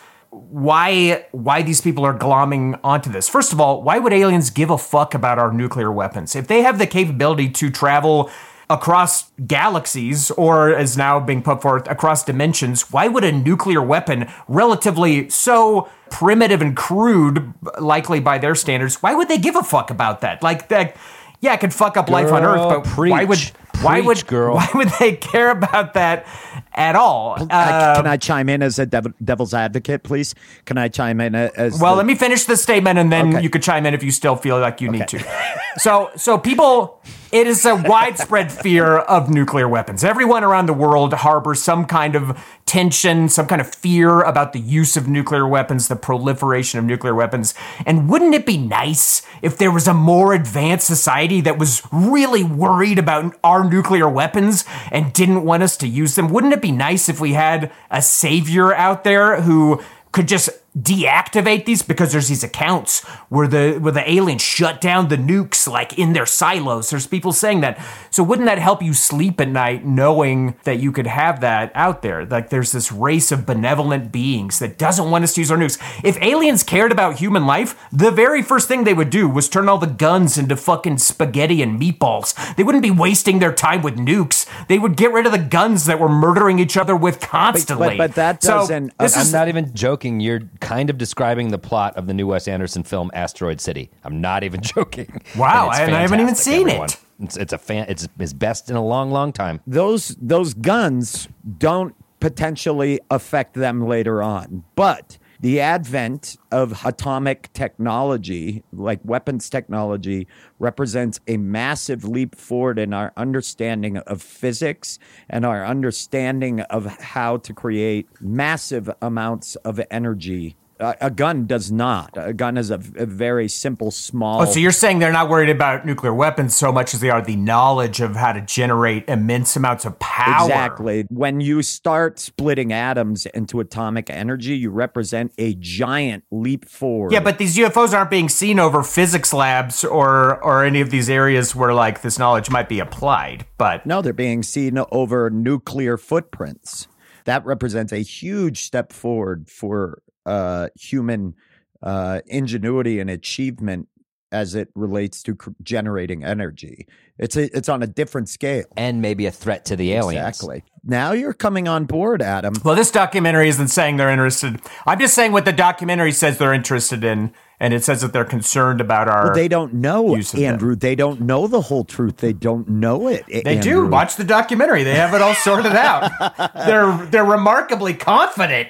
why why these people are glomming onto this. First of all, why would aliens give a fuck about our nuclear weapons? If they have the capability to travel across galaxies, or as now being put forth, across dimensions, why would a nuclear weapon, relatively so primitive and crude, likely by their standards, why would they give a fuck about that? Like, that, yeah, it could fuck up life on Girl, Earth, but preach. why would why Preach, would girl. why would they care about that at all? I- Uh, can I chime in as a dev- devil's advocate, please? Can I chime in a- as Well, the- let me finish this statement, and then Okay. you could chime in if you still feel like you need to. So, so people, it is a widespread fear of nuclear weapons. Everyone around the world harbors some kind of tension, some kind of fear about the use of nuclear weapons, the proliferation of nuclear weapons. And wouldn't it be nice if there was a more advanced society that was really worried about our nuclear weapons and didn't want us to use them? Wouldn't it be nice if we had a savior out there who could just deactivate these, because there's these accounts where the where the aliens shut down the nukes like in their silos. There's people saying that. So wouldn't that help you sleep at night knowing that you could have that out there? Like there's this race of benevolent beings that doesn't want us to use our nukes. If aliens cared about human life, the very first thing they would do was turn all the guns into fucking spaghetti and meatballs. They wouldn't be wasting their time with nukes. They would get rid of the guns that we're murdering each other with constantly. but that So doesn't- this I'm is not even joking. You're kind of describing the plot of the new Wes Anderson film Asteroid City. I'm not even joking. Wow, And it's and I haven't even fantastic, seen everyone. it. It's, it's a fan. It's his best in a long, long time. those those guns don't potentially affect them later on, but the advent of atomic technology, like weapons technology, represents a massive leap forward in our understanding of physics and our understanding of how to create massive amounts of energy. Uh, a gun does not. A gun is a, a very simple, small. Oh, so you're saying they're not worried about nuclear weapons so much as they are the knowledge of how to generate immense amounts of power. Exactly. When you start splitting atoms into atomic energy, you represent a giant leap forward. Yeah, but these U F Os aren't being seen over physics labs or or any of these areas where like this knowledge might be applied. But no, they're being seen over nuclear footprints. That represents a huge step forward for uh, human uh, ingenuity and achievement as it relates to cr- generating energy. It's a, it's on a different scale. And maybe a threat to the aliens. Exactly. Now you're coming on board, Adam. well, this documentary isn't saying they're interested. I'm just saying what the documentary says they're interested in, and it says that they're concerned about our. Well, they don't know, use of them. Andrew. They don't know the whole truth. They don't know it. They do. Watch the documentary. They have it all sorted out. they're they're remarkably confident.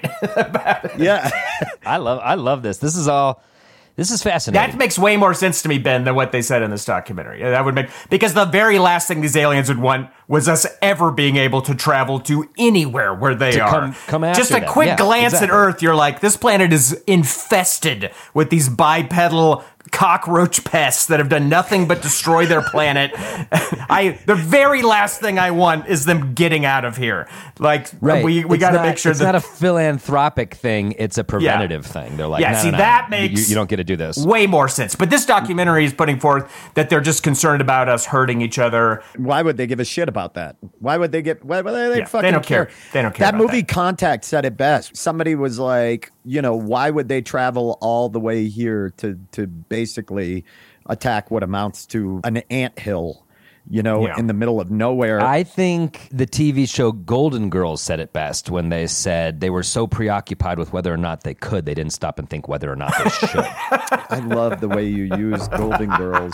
Yeah. I love. I love this. This is all. This is fascinating. That makes way more sense to me, Ben, than what they said in this documentary. That would make because the very last thing these aliens would want was us ever being able to travel to anywhere where they To are. come- come after Just a them. quick Yeah, glance exactly. at Earth, you're like, this planet is infested with these bipedal cockroach pests that have done nothing but destroy their planet. I the very last thing I want is them getting out of here. Like Right. we we It's got to not- make sure it's that not a philanthropic thing. It's a preventative thing. They're like, Yeah, no, see, no, no. that You- makes you, you don't get to do this. way more sense. But this documentary is putting forth that they're just concerned about us hurting each other. Why would they give a shit about that? Why would they get? Why would they, they Yeah, fucking they don't care. They don't care That about movie that. Contact said it best. Somebody was like, you know, why would they travel all the way here to to basically attack what amounts to an anthill, you know, Yeah. in the middle of nowhere? I think the T V show Golden Girls said it best when they said they were so preoccupied with whether or not they could, they didn't stop and think whether or not they should. I love the way you use Golden Girls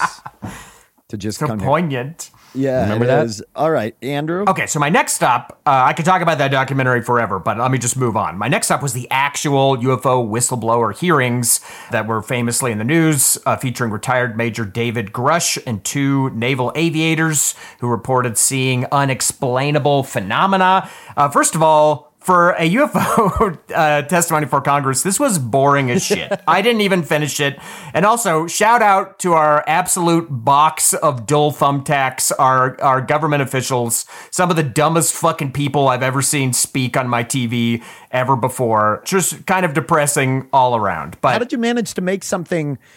to just So come here. poignant. Yeah, Remember it that? is. All right, Andrew. Okay, so my next stop, uh, I could talk about that documentary forever, but let me just move on. My next stop was the actual U F O whistleblower hearings that were famously in the news, uh, featuring retired Major David Grush and two naval aviators who reported seeing unexplainable phenomena. Uh, first of all, for a U F O uh, testimony for Congress, this was boring as shit. I didn't even finish it. And also, shout out to our absolute box of dull thumbtacks, our, our government officials, some of the dumbest fucking people I've ever seen speak on my T V ever before. Just kind of depressing all around. But How did you manage to make something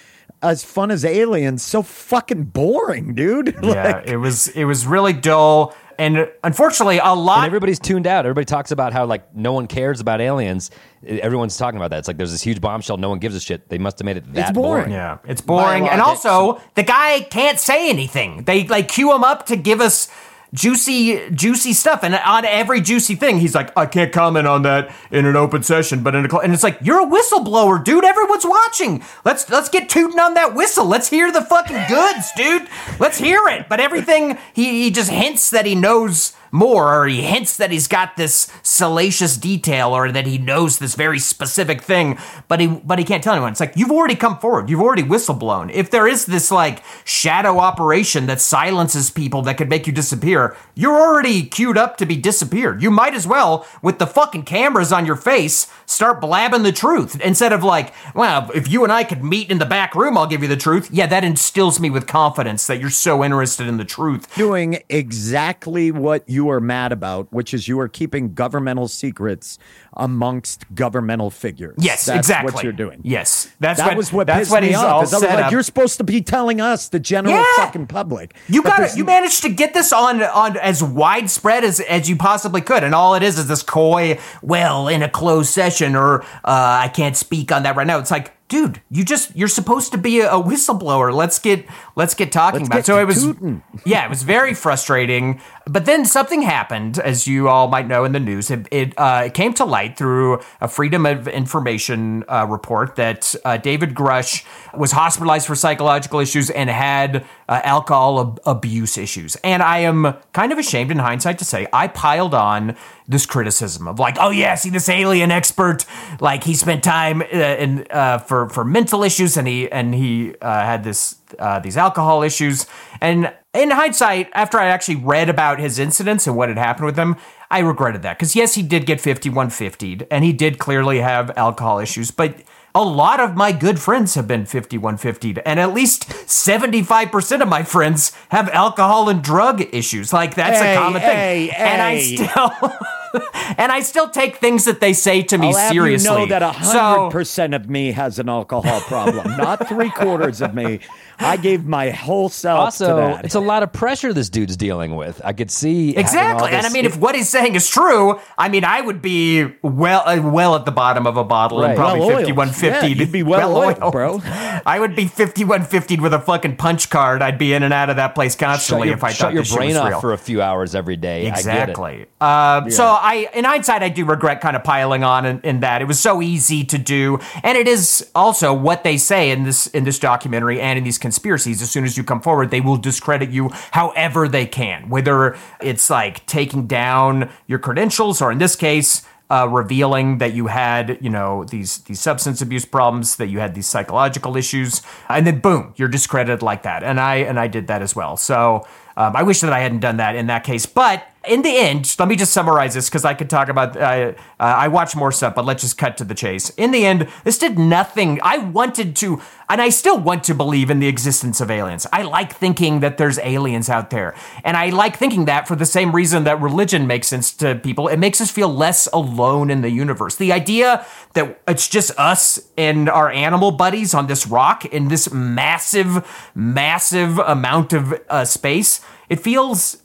as fun as Aliens, so fucking boring, dude. Yeah, it was it was really dull. And unfortunately, a lot. And everybody's tuned out. Everybody talks about how like no one cares about aliens. Everyone's talking about that. It's like there's this huge bombshell. No one gives a shit. They must have made it that It's boring. Yeah, it's boring. And Biologics. also, the guy can't say anything. They like cue him up to give us juicy, juicy stuff. And on every juicy thing, he's like, I can't comment on that in an open session, but in a cl-. And it's like, you're a whistleblower, dude. Everyone's watching. Let's let's get tooting on that whistle. Let's hear the fucking goods, dude. Let's hear it. But everything, he, he just hints that he knows more, or he hints that he's got this salacious detail, or that he knows this very specific thing, but he but he can't tell anyone. It's like, you've already come forward, you've already whistleblown. If there is this like shadow operation that silences people that could make you disappear, you're already queued up to be disappeared. You might as well, with the fucking cameras on your face, start blabbing the truth instead of like, well, if you and I could meet in the back room, I'll give you the truth. Yeah, that instills me with confidence that you're so interested in the truth. Doing exactly what you are mad about, which is you are keeping governmental secrets amongst governmental figures. Yes, that's exactly. what you're doing. Yes, that's that what, was what that's pissed what me he's off. all 'Cause I was set like, up. you're supposed to be telling us, the general Yeah. fucking public. You that got this- it. You managed to get this on on as widespread as as you possibly could, and all it is is this coy, well, in a closed session, or uh, I can't speak on that right now. It's like, dude, you just you're supposed to be a, a whistleblower. Let's get let's get talking Let's about get it. So to it was tootin'. yeah, it was very frustrating. But then something happened, as you all might know in the news. It it, uh, it came to light through a Freedom of Information uh, report that uh, David Grush was hospitalized for psychological issues and had uh, alcohol ab- abuse issues. And I am kind of ashamed in hindsight to say I piled on this criticism of like, oh yeah, see this alien expert, like he spent time uh, in uh, for for mental issues, and he and he uh, had this uh, these alcohol issues. And in hindsight, after I actually read about his incidents and what had happened with him, I regretted that, because yes, he did get fifty-one fiftied, and he did clearly have alcohol issues, but a lot of my good friends have been fifty-one fiftied, and at least seventy-five percent of my friends have alcohol and drug issues. Like, that's Hey, a common hey, thing. And I hey. still and I still take things that they say to me I'll have seriously. you know that a So- hundred percent of me has an alcohol problem, not three quarters of me. I gave my whole self Also, to that. it's a lot of pressure this dude's dealing with. I could see having all Exactly, and I this- mean, if what he's saying is true, I mean, I would be well, uh, well at the bottom of a bottle and Right. probably Well-oiled. fifty-one fifty. Yeah, you'd be well-oiled, bro. I would be fifty-one fifty with a fucking punch card. I'd be in and out of that place shut constantly your, if I shut thought your this shit brain was off real. for a few hours every day. Exactly. Uh, So I, in hindsight, I do regret kind of piling on in, in that. It was so easy to do, and it is also what they say in this in this documentary and in these conspiracies. As soon as you come forward, they will discredit you however they can, whether it's like taking down your credentials, or in this case, uh, revealing that you had, you know, these these substance abuse problems, that you had these psychological issues, and then boom, you're discredited like that. And I and I did that as well. So um, I wish that I hadn't done that in that case, but. In the end, let me just summarize this, because I could talk about, uh, uh, I watch more stuff, but let's just cut to the chase. In the end, this did nothing. I wanted to, and I still want to believe in the existence of aliens. I like thinking that there's aliens out there. And I like thinking that for the same reason that religion makes sense to people. It makes us feel less alone in the universe. The idea that it's just us and our animal buddies on this rock in this massive, massive amount of uh, space, it feels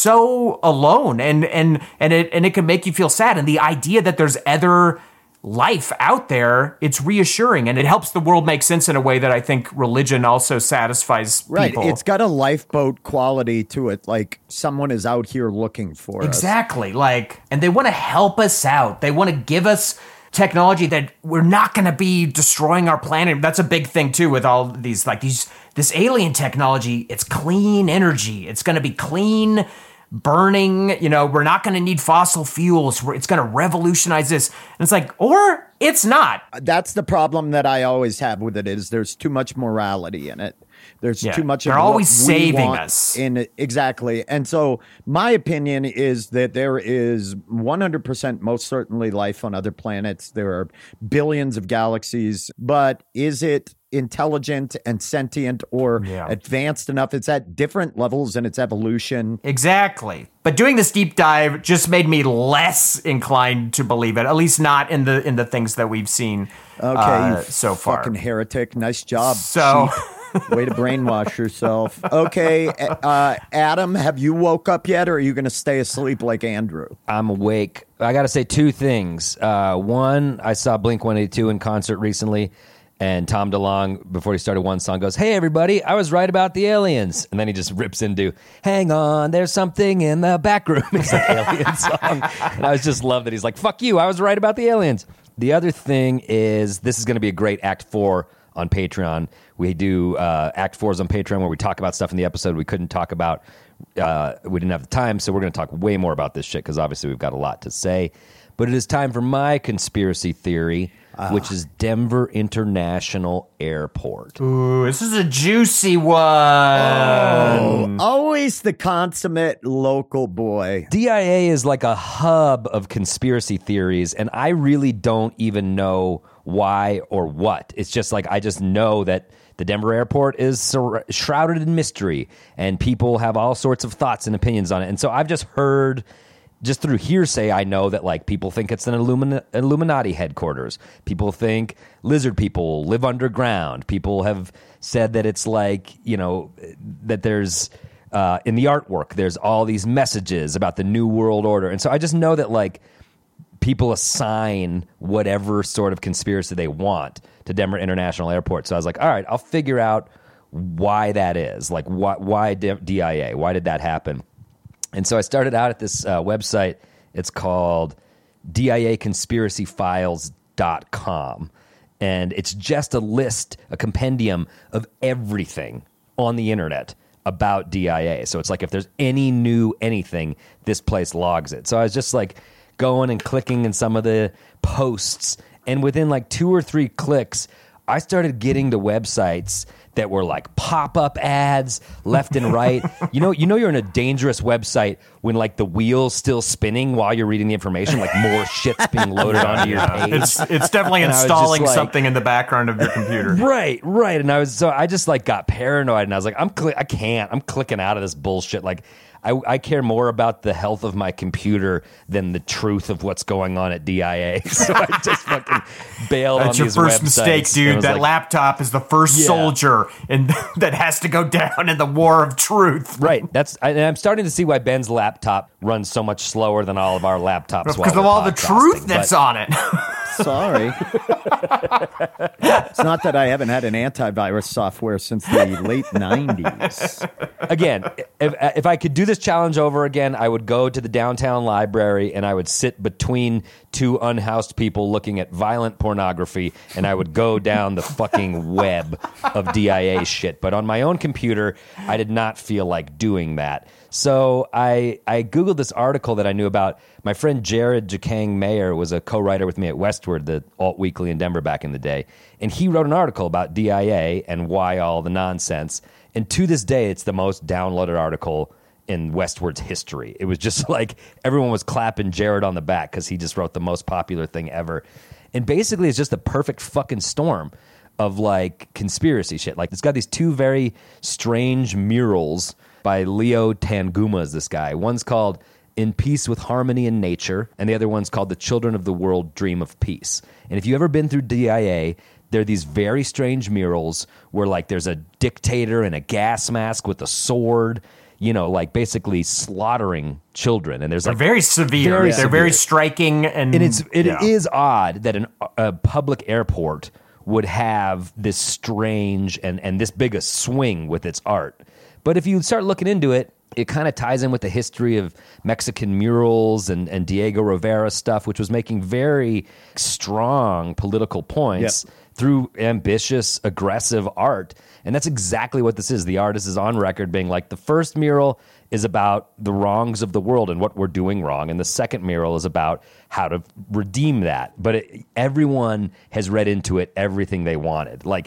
so alone, and and and it and it can make you feel sad. And the idea that there's other life out there, it's reassuring, and it helps the world make sense in a way that I think religion also satisfies Right. people. It's got a lifeboat quality to it. Like someone is out here looking for us. Exactly. Like, and they want to help us out. They want to give us technology that we're not going to be destroying our planet. That's a big thing too with all these, like these, this alien technology. It's clean energy. It's going to be clean burning. You know, we're not going to need fossil fuels. We're, it's going to revolutionize this. And it's like, or it's not. That's the problem that I always have with it, is there's too much morality in it. There's Yeah, too much. they're of always what we saving want us. in it. Exactly. And so my opinion is that there is one hundred percent most certainly life on other planets. There are billions of galaxies, but is it intelligent and sentient or Yeah. advanced enough? It's at different levels in its evolution. Exactly. But doing this deep dive just made me less inclined to believe it, at least not in the in the things that we've seen Okay, uh, you so far. fucking heretic. Nice job. So- sheep. Way to brainwash yourself. Okay, uh, Adam, have you woke up yet, or are you going to stay asleep like Andrew? I'm awake. I got to say two things. Uh, one, I saw Blink one eighty-two in concert recently, and Tom DeLonge, before he started one song, goes, "Hey, everybody, I was right about the aliens." And then he just rips into, "Hang on, there's something in the back room." It's an alien song. And I was just love that he's like, "Fuck you, I was right about the aliens." The other thing is, this is going to be a great Act four on Patreon. We do uh, Act fours on Patreon where we talk about stuff in the episode we couldn't talk about. Uh, we didn't have the time, so we're going to talk way more about this shit because obviously we've got a lot to say. But it is time for my conspiracy theory, uh. which is Denver International Airport. Ooh, this is a juicy one. Oh, always the consummate local boy. D I A is like a hub of conspiracy theories, and I really don't even know why or what. It's just like I just know that the Denver airport is sur- shrouded in mystery, and people have all sorts of thoughts and opinions on it. And so I've just heard, just through hearsay, I know that like people think it's an Illumin- Illuminati headquarters. People think lizard people live underground. People have said that it's like, you know, that there's uh, in the artwork, there's all these messages about the New World Order. And so I just know that like people assign whatever sort of conspiracy they want to Denver International Airport. So I was like, all right, I'll figure out why that is. Like, why, why D I A? Why did that happen? And so I started out at this uh, website. It's called D I A conspiracy files dot com. And it's just a list, a compendium of everything on the internet about D I A. So it's like if there's any new anything, this place logs it. So I was just like going and clicking in some of the posts, and within like two or three clicks, I started getting to websites that were like pop-up ads left and right. You know, you know you're in a dangerous website when like the wheel's still spinning while you're reading the information, like more shit's being loaded onto your page. It's it's definitely And I was just installing like- something in the background of your computer. Right, right. And I was so I just like got paranoid, and I was like, I'm cli- I can't. I'm clicking out of this bullshit. Like, I, I care more about the health of my computer than the truth of what's going on at D I A. So I just fucking bailed That's on your these first websites. mistake, And dude. was That like, laptop is the first Yeah. soldier and that has to go down in the war of truth. Right. That's. I, and I'm starting to see why Ben's laptop runs so much slower than all of our laptops. Because while of we're all the podcasting. truth that's But- on it. Sorry. It's not that I haven't had an antivirus software since the late nineties. Again, if, if I could do this challenge over again, I would go to the downtown library and I would sit between two unhoused people looking at violent pornography, and I would go down the fucking web of D I A shit. But on my own computer, I did not feel like doing that. So I I Googled this article that I knew about. My friend Jared Jakang Mayer was a co-writer with me at Westward, the alt weekly in Denver back in the day. And he wrote an article about D I A and why all the nonsense. And to this day, it's the most downloaded article in Westward's history. It was just like everyone was clapping Jared on the back because he just wrote the most popular thing ever. And basically, it's just a perfect fucking storm of like conspiracy shit. Like, it's got these two very strange murals by Leo Tanguma is this guy. One's called In Peace with Harmony in Nature, and the other one's called The Children of the World Dream of Peace. And if you've ever been through D I A, there are these very strange murals where like there's a dictator in a gas mask with a sword, you know, like basically slaughtering children. And there's They're like very severe. Very They're very severe. striking. And, and it's it yeah. is odd that an, a public airport would have this strange and, and this big a swing with its art. But if you start looking into it, it kind of ties in with the history of Mexican murals and, and Diego Rivera stuff, which was making very strong political points Yep. through ambitious, aggressive art. And that's exactly what this is. The artist is on record being like, the first mural is about the wrongs of the world and what we're doing wrong. And the second mural is about how to redeem that. But it, everyone has read into it everything they wanted. Like,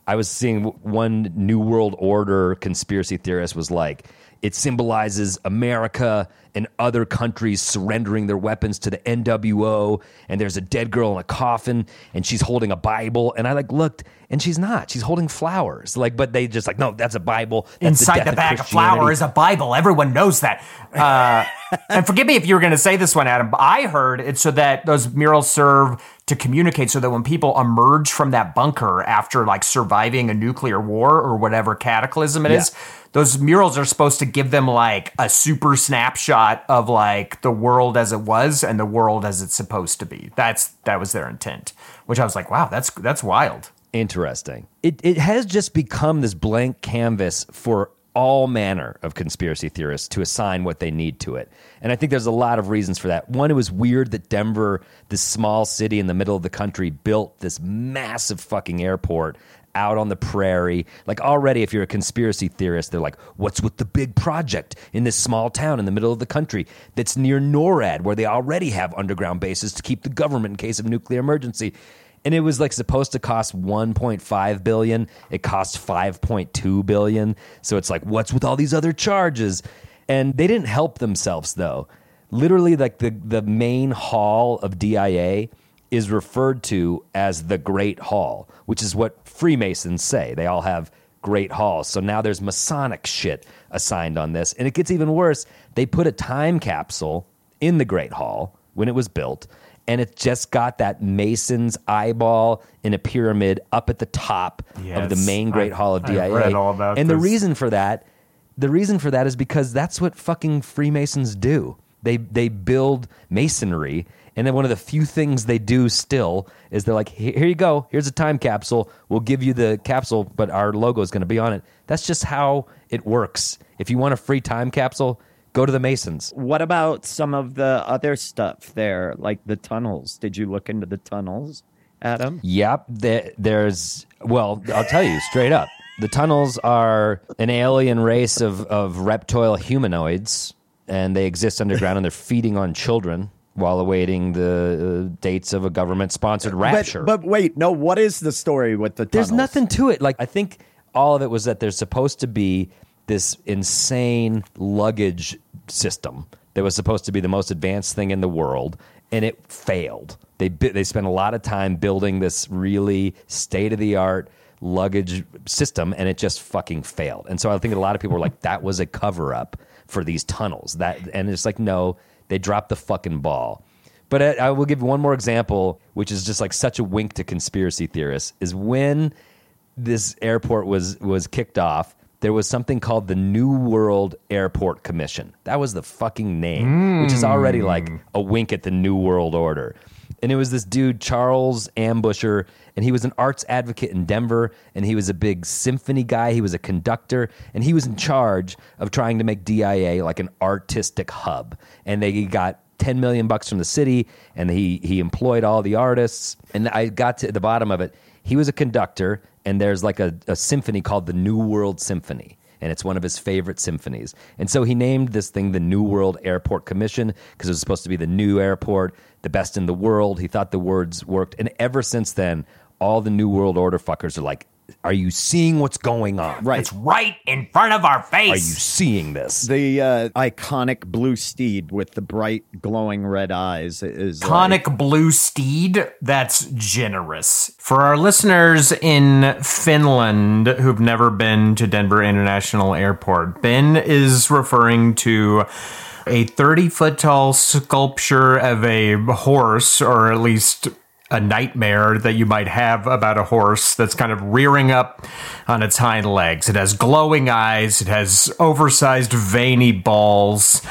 I was seeing one New World Order conspiracy theorist was like, it symbolizes America and other countries surrendering their weapons to the N W O, and there's a dead girl in a coffin, and she's holding a Bible, and I like looked, and she's not. She's holding flowers. Like, but they just like, no, that's a Bible. That's Inside the, the bag of flour is a Bible. Everyone knows that. Uh, and forgive me if you were going to say this one, Adam, but I heard it's so that those murals serve to communicate so that when people emerge from that bunker after like surviving a nuclear war or whatever cataclysm it Yeah. is, those murals are supposed to give them like a super snapshot of like the world as it was and the world as it's supposed to be. That's that was their intent, which I was like, wow, that's that's wild. Interesting. It it has just become this blank canvas for all manner of conspiracy theorists to assign what they need to it. And I think there's a lot of reasons for that. One, it was weird that Denver, this small city in the middle of the country, built this massive fucking airport out on the prairie. Like already, if you're a conspiracy theorist, they're like, what's with the big project in this small town in the middle of the country that's near NORAD, where they already have underground bases to keep the government in case of nuclear emergency? And it was like supposed to cost one point five billion dollars. It cost five point two billion dollars. So it's like, what's with all these other charges? And they didn't help themselves, though. Literally, like the, the main hall of D I A is referred to as the Great Hall, which is what Freemasons say. They all have great halls. So now there's Masonic shit assigned on this. And it gets even worse. They put a time capsule in the Great Hall when it was built, and it just got that Mason's eyeball in a pyramid up at the top Yes, of the main Great I- Hall of D I A. I've read all about and the this. reason for that, the reason for that is because that's what fucking Freemasons do. They they build masonry, and then one of the few things they do still is they're like, here you go, here's a time capsule. We'll give you the capsule, but our logo is going to be on it. That's just how it works. If you want a free time capsule, go to the Masons. What about some of the other stuff there, like the tunnels? Did you look into the tunnels, Adam? Yep, there, there's, well, I'll tell you straight up. The tunnels are an alien race of, of reptile humanoids, and they exist underground, and they're feeding on children while awaiting the uh, dates of a government-sponsored rapture. But, but wait, no, what is the story with the tunnels? There's nothing to it. Like, I think all of it was that there's supposed to be this insane luggage system that was supposed to be the most advanced thing in the world, and it failed. They bi- they spent a lot of time building this really state-of-the-art luggage system, and it just fucking failed. And so I think a lot of people were like, that was a cover-up for these tunnels. That and it's like, no, they dropped the fucking ball. But I, I will give you one more example, which is just like such a wink to conspiracy theorists, is when this airport was was kicked off, there was something called the New World Airport Commission. That was the fucking name, mm. which is already like a wink at the New World Order. And it was this dude, Charles Ambusher, and he was an arts advocate in Denver, and he was a big symphony guy. He was a conductor, and he was in charge of trying to make D I A like an artistic hub. And they got ten million bucks from the city, and he he employed all the artists. And I got to the bottom of it. He was a conductor, and there's like a, a symphony called the New World Symphony, and it's one of his favorite symphonies. And so he named this thing the New World Airport Commission because it was supposed to be the new airport, the best in the world. He thought the words worked. And ever since then, all the New World Order fuckers are like, are you seeing what's going on? Right. It's right in front of our face. Are you seeing this? The uh, iconic blue steed with the bright glowing red eyes is Iconic like, blue steed? That's generous. For our listeners in Finland who've never been to Denver International Airport, Ben is referring to a thirty-foot tall sculpture of a horse, or at least a nightmare that you might have about a horse that's kind of rearing up on its hind legs. It has glowing eyes. It has oversized veiny balls.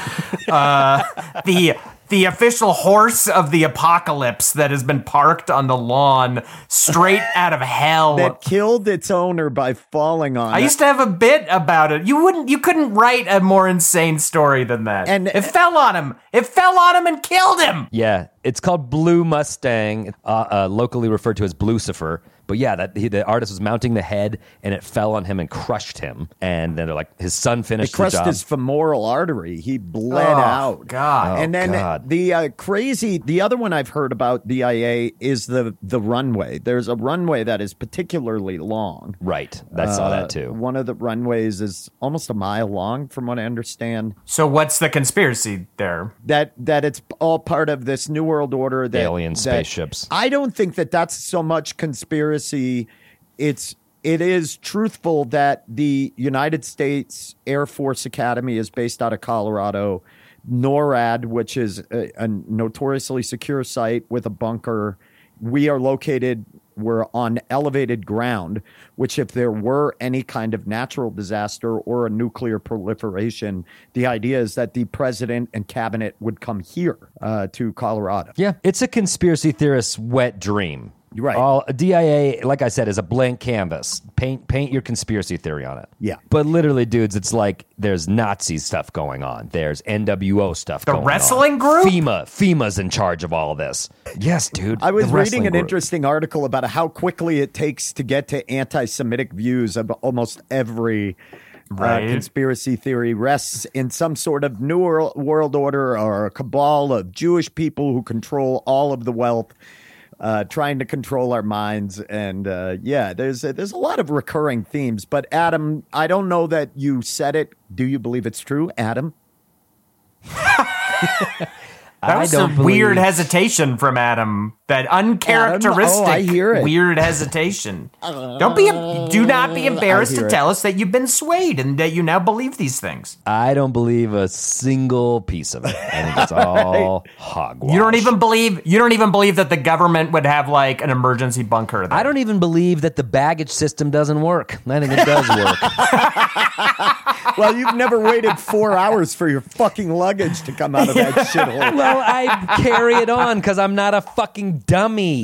Uh, the the official horse of the apocalypse that has been parked on the lawn straight out of hell. that killed its owner by falling on I it. used to have a bit about it. You wouldn't, you couldn't write a more insane story than that. And- it fell on him. It fell on him and killed him. Yeah, it's called Blue Mustang, uh, uh, locally referred to as Blucifer, But yeah, that he, the artist was mounting the head, and it fell on him and crushed him. And then they're like, his son finished It crushed the job. his femoral artery. He bled Oh, out. God. Oh, and then God. the uh, crazy, the other one I've heard about D I A is the the runway. There's a runway that is particularly long. Right, I saw Uh, that too. One of the runways is almost a mile long, from what I understand. So what's the conspiracy there? That that it's all part of this new world order. That, Alien that- spaceships. I don't think that that's so much conspiracy. It's it is truthful that the United States Air Force Academy is based out of Colorado. NORAD, which is a, a notoriously secure site with a bunker. We are located, we're on elevated ground, which if there were any kind of natural disaster or a nuclear proliferation, the idea is that the president and cabinet would come here uh, to Colorado. Yeah, it's a conspiracy theorist's wet dream. Right. All D I A, like I said, is a blank canvas. Paint paint your conspiracy theory on it. Yeah. But literally, dudes, it's like there's Nazi stuff going on. There's N W O stuff The going on. wrestling group? FEMA. FEMA's in charge of all of this. Yes, dude. I was the reading wrestling an group. interesting article about how quickly it takes to get to anti-Semitic views of almost every Right. uh, conspiracy theory rests in some sort of new world, world order or a cabal of Jewish people who control all of the wealth, uh, trying to control our minds. And uh, yeah, there's a, there's a lot of recurring themes. But Adam, I don't know that you said it. Do you believe it's true, Adam? That I was don't some weird believe- hesitation from Adam. That uncharacteristic, Adam? Oh, I hear it. weird hesitation. Don't be, do not be embarrassed I hear to it. tell us that you've been swayed and that you now believe these things. I don't believe a single piece of it. I think it's all hogwash. You don't even believe. You don't even believe that the government would have like an emergency bunker there. I don't even believe that the baggage system doesn't work. I think it does work. Well, you've never waited four hours for your fucking luggage to come out of that shithole. Well, I carry it on because I'm not a fucking dummy.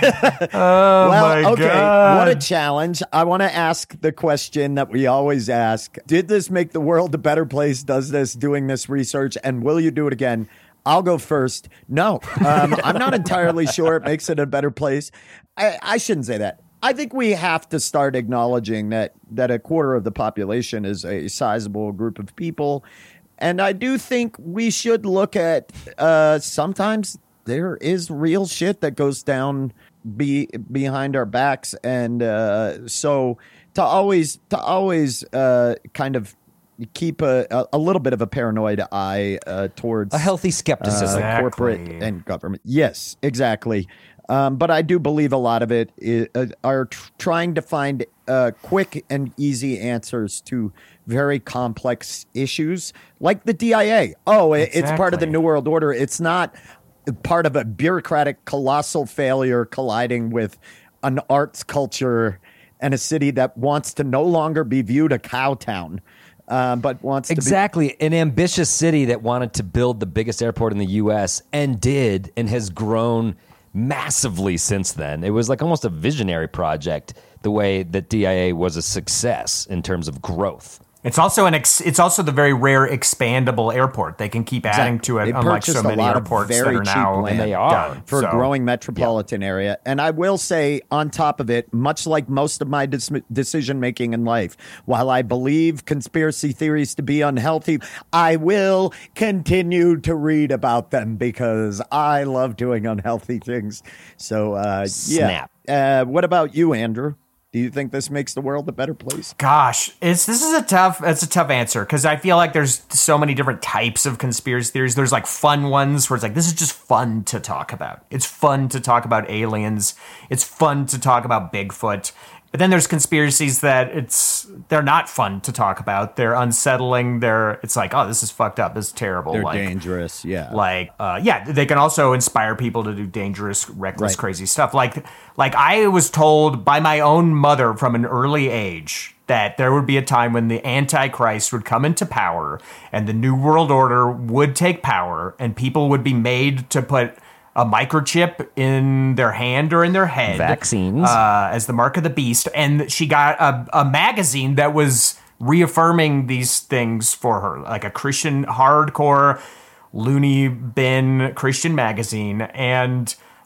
Oh Well, my okay, God. what a challenge. I want to ask the question that we always ask. Did this make the world a better place? Does this, doing this research, and will you do it again? I'll go first. No, um, I'm not entirely sure it makes it a better place. I, I shouldn't say that. I think we have to start acknowledging that, that a quarter of the population is a sizable group of people. And I do think we should look at uh, sometimes there is real shit that goes down be, behind our backs. And uh, so to always to always uh, kind of keep a, a, a little bit of a paranoid eye uh, towards A healthy uh, skepticism. Exactly. corporate and government. Yes, exactly. Um, but I do believe a lot of it is, uh, are tr- trying to find uh, quick and easy answers to very complex issues like the D I A. Oh, it, it's part of the Exactly. New World Order. It's not part of a bureaucratic colossal failure colliding with an arts culture and a city that wants to no longer be viewed a cow town, um, but wants to be Exactly. An ambitious city that wanted to build the biggest airport in the U S and did and has grown massively since then. It was like almost a visionary project, the way that D I A was a success in terms of growth. It's also an. Ex, it's also the very rare expandable airport. They can keep adding to it, They unlike so purchased a many lot of airports that very are cheap now land. And they are. done. for So, a growing metropolitan area. And I will say, on top of it, much like most of my dis- decision making in life, while I believe conspiracy theories to be unhealthy, I will continue to read about them because I love doing unhealthy things. So, uh, Snap. yeah. Uh, what about you, Andrew? Do you think this makes the world a better place? Gosh, it's this is a tough. It's a tough answer because I feel like there's so many different types of conspiracy theories. There's like fun ones where it's like this is just fun to talk about. It's fun to talk about aliens. It's fun to talk about Bigfoot. But then there's conspiracies that it's they're not fun to talk about. They're unsettling. They're it's like oh this is fucked up. This is terrible. They're like, dangerous, yeah. Like, uh, yeah, they can also inspire people to do dangerous, reckless, Right. crazy stuff. Like, like I was told by my own mother from an early age that there would be a time when the Antichrist would come into power and the New World Order would take power and people would be made to put a microchip in their hand or in their head. Vaccines. Uh, as the mark of the beast. And she got a, a magazine that was reaffirming these things for her, like a Christian hardcore loony bin Christian magazine. And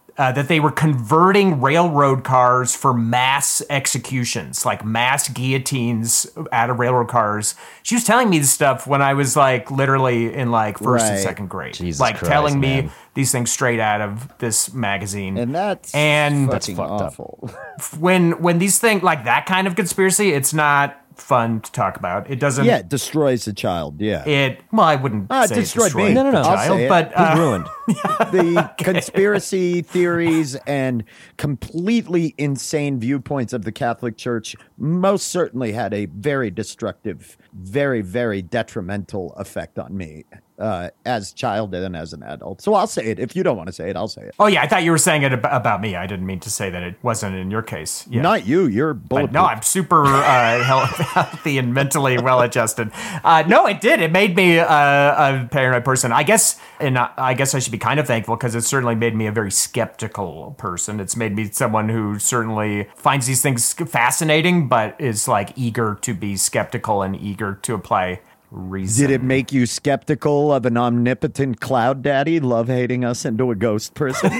uh, that they were converting railroad cars for mass executions, like mass guillotines out of railroad cars. She was telling me this stuff when I was like literally in like first and Right. second grade, Jesus like Christ, telling me man. these things straight out of this magazine. And that's And- That's fucking fucked up. awful. when when these things like that kind of conspiracy, it's not fun to talk about. It doesn't. Yeah, it destroys a child. Yeah. It well, I wouldn't Ah, it say destroyed destroyed me. No, no, no. the I'll child, say it. but uh, ruined. The conspiracy theories and completely insane viewpoints of the Catholic Church most certainly had a very destructive, very, very detrimental effect on me uh, as a child and as an adult. So I'll say it. If you don't want to say it, I'll say it. oh yeah, I thought you were saying it ab- about me. I didn't mean to say that it wasn't in your case. Yeah. Not you. You're But bulletproof. no, I'm super uh, health- healthy and mentally well adjusted. Uh, no, it did. It made me uh, a paranoid person. I guess, and I I guess I should be kind of thankful because it certainly made me a very skeptical person. It's made me someone who certainly finds these things fascinating, but is like eager to be skeptical and eager to apply reason. Did it make you skeptical of an omnipotent cloud daddy love hating us into a ghost person?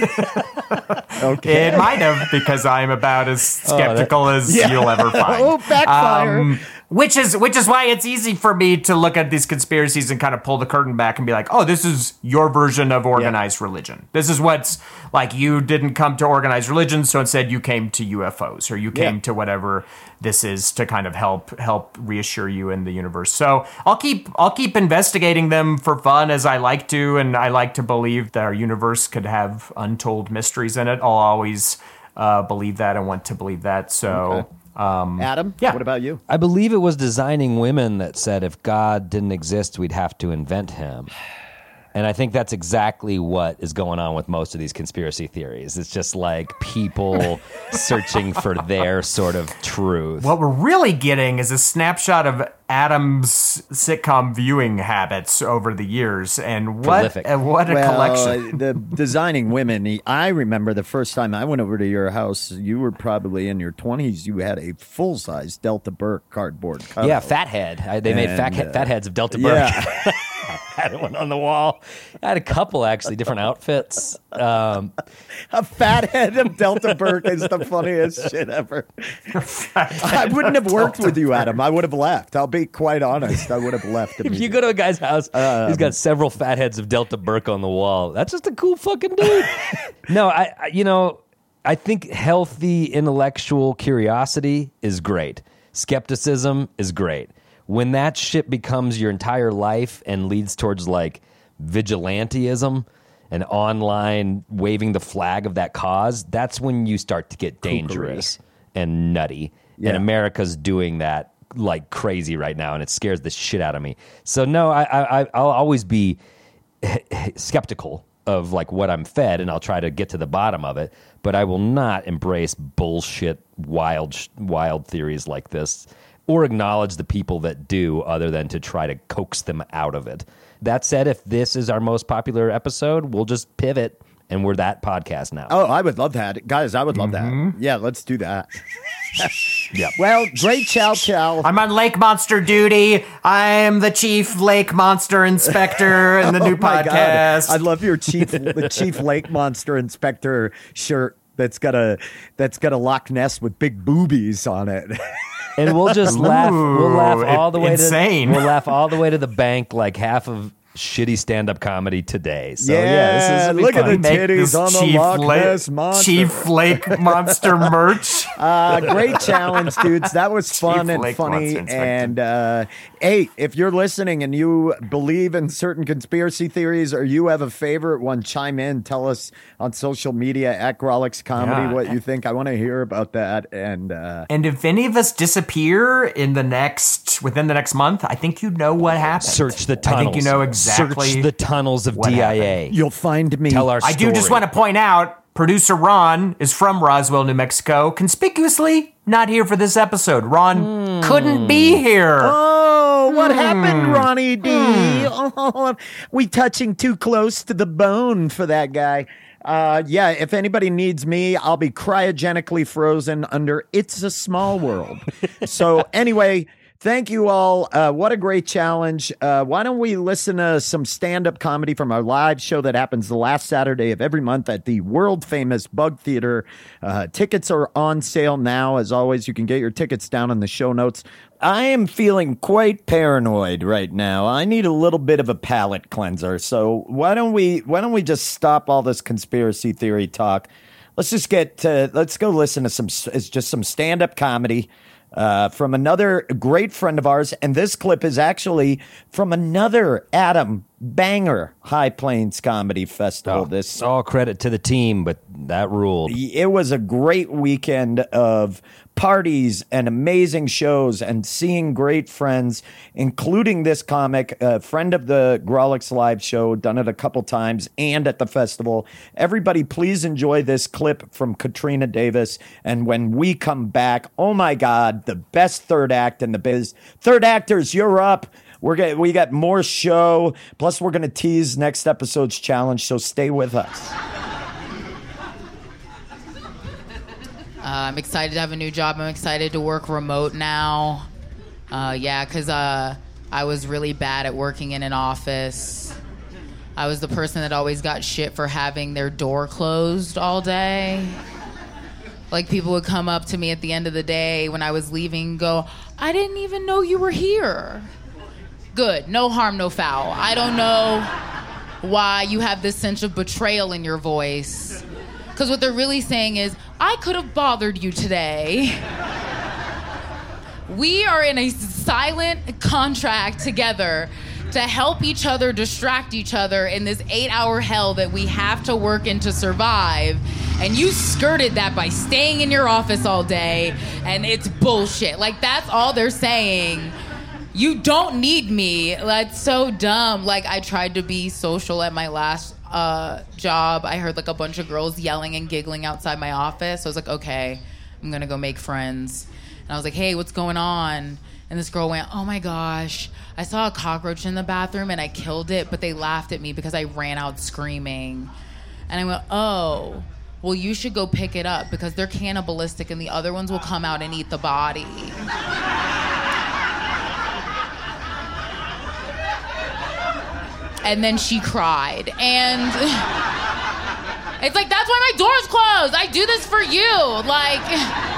Okay. It might have, because I'm about as skeptical as Yeah. you'll ever find. Oh, backfire. Um, which is which is why it's easy for me to look at these conspiracies and kind of pull the curtain back and be like, oh, this is your version of organized religion. This is what's like, you didn't come to organized religion, so instead you came to U F Os, or you came Yeah. to whatever this is to kind of help help reassure you in the universe. So I'll keep I'll keep investigating them for fun as I like to, and I like to believe that our universe could have untold mysteries in it. I'll always uh, believe that and want to believe that. So um, Adam, yeah. what about you? I believe it was Designing Women that said if God didn't exist, we'd have to invent him. And I think that's exactly what is going on with most of these conspiracy theories. It's just like people searching for their sort of truth. What we're really getting is a snapshot of Adam's sitcom viewing habits over the years, and what Prolific. uh, what a well, collection. the Designing Women, I remember the first time I went over to your house, you were probably in your twenties. You had a full-size Delta Burke cardboard cutout. Yeah, Fathead. I, they made fat, And, uh, fat heads of Delta Burke. Yeah. I had one on the wall. I had a couple, actually, different outfits. Um, A fat head of Delta Burke is the funniest shit ever. I wouldn't have worked with you, Adam. I would have left. I'll be quite honest. I would have left. if you go to a guy's house, he's got several fat heads of Delta Burke on the wall. That's just a cool fucking dude. no, I, I, you know, I think healthy intellectual curiosity is great. Skepticism is great. When that shit becomes your entire life and leads towards like vigilantism and online waving the flag of that cause, that's when you start to get dangerous and nutty. Yeah. And America's doing that like crazy right now, and it scares the shit out of me. So no, I, I I'll always be skeptical of like what I'm fed, and I'll try to get to the bottom of it. But I will not embrace bullshit, wild, wild theories like this, or acknowledge the people that do, other than to try to coax them out of it. That said, if this is our most popular episode, we'll just pivot, and we're that podcast now. Oh, I would love that. Guys, I would love Mm-hmm. that. Yeah, let's do that. Yep. Well, great chow chow. I'm on lake monster duty. I'm the chief lake monster inspector in the new Oh my God. podcast. I love your chief the chief lake monster inspector shirt that's got a that's got a Loch Ness with big boobies on it. And we'll just laugh. We'll laugh Ooh, all the way insane. to. We'll laugh all the way to the bank, like half of shitty stand-up comedy today. So yeah, this is gonna be look at fun. the Make titties this on the chief Loch lake- Ness monster. Chief Lake Monster merch. Uh, great challenge, dudes. That was fun Chief and Lake funny. Monster Inspector. And uh, hey, if you're listening and you believe in certain conspiracy theories, or you have a favorite one, chime in. Tell us on social media at Grolix Comedy Yeah. what you think. I want to hear about that. And uh, And if any of us disappear in the next within the next month, I think you know what happened. Search the tunnels. I think you know exactly. Search the tunnels of what D I A. you'll find me. Tell our I story. do just want to point out, producer Ron is from Roswell, New Mexico. Conspicuously not here for this episode. Ron couldn't be here. Oh, what happened, Hmm. Ronnie D? Oh, we touching too close to the bone for that guy. Uh, yeah, if anybody needs me, I'll be cryogenically frozen under It's a Small World. So anyway, Thank you all. Uh, what a great challenge. Uh, why don't we listen to some stand-up comedy from our live show that happens the last Saturday of every month at the world-famous Bug Theater. Uh, tickets are on sale now. As always, you can get your tickets down in the show notes. I am feeling quite paranoid right now. I need a little bit of a palate cleanser. So why don't we why don't we just stop all this conspiracy theory talk? Let's just get to, let's go listen to some, it's just some stand-up comedy. Uh, from another great friend of ours, and this clip is actually from another Adam banger High Plains Comedy Festival. Oh, this all credit to the team, but that ruled. It was a great weekend of parties and amazing shows and seeing great friends, including this comic, a friend of the Grawlix live show, done it a couple times, and at the festival. Everybody, please enjoy this clip from Katrina Davis. And when we come back, oh my God, the best third act in the biz. Third actors, you're up. We're gonna, we got more show. Plus, we're going to tease next episode's challenge, so stay with us. Uh, I'm excited to have a new job. I'm excited to work remote now. Uh, yeah, because uh, I was really bad at working in an office. I was the person that always got shit for having their door closed all day. Like, people would come up to me at the end of the day when I was leaving and go, I didn't even know you were here. Good. No harm, no foul. I don't know why you have this sense of betrayal in your voice. Because what they're really saying is, I could have bothered you today. We are in a silent contract together to help each other distract each other in this eight-hour hell that we have to work in to survive. And you skirted that by staying in your office all day, and it's bullshit. Like, that's all they're saying. You don't need me. That's so dumb. Like, I tried to be social at my last uh, job. I heard, like, a bunch of girls yelling and giggling outside my office. So I was like, okay, I'm going to go make friends. And I was like, hey, what's going on? And this girl went, oh, my gosh, I saw a cockroach in the bathroom, and I killed it, but they laughed at me because I ran out screaming. And I went, oh, well, you should go pick it up because they're cannibalistic, and the other ones will come out and eat the body. And then she cried. And it's like, that's why my door's closed. I do this for you. Like...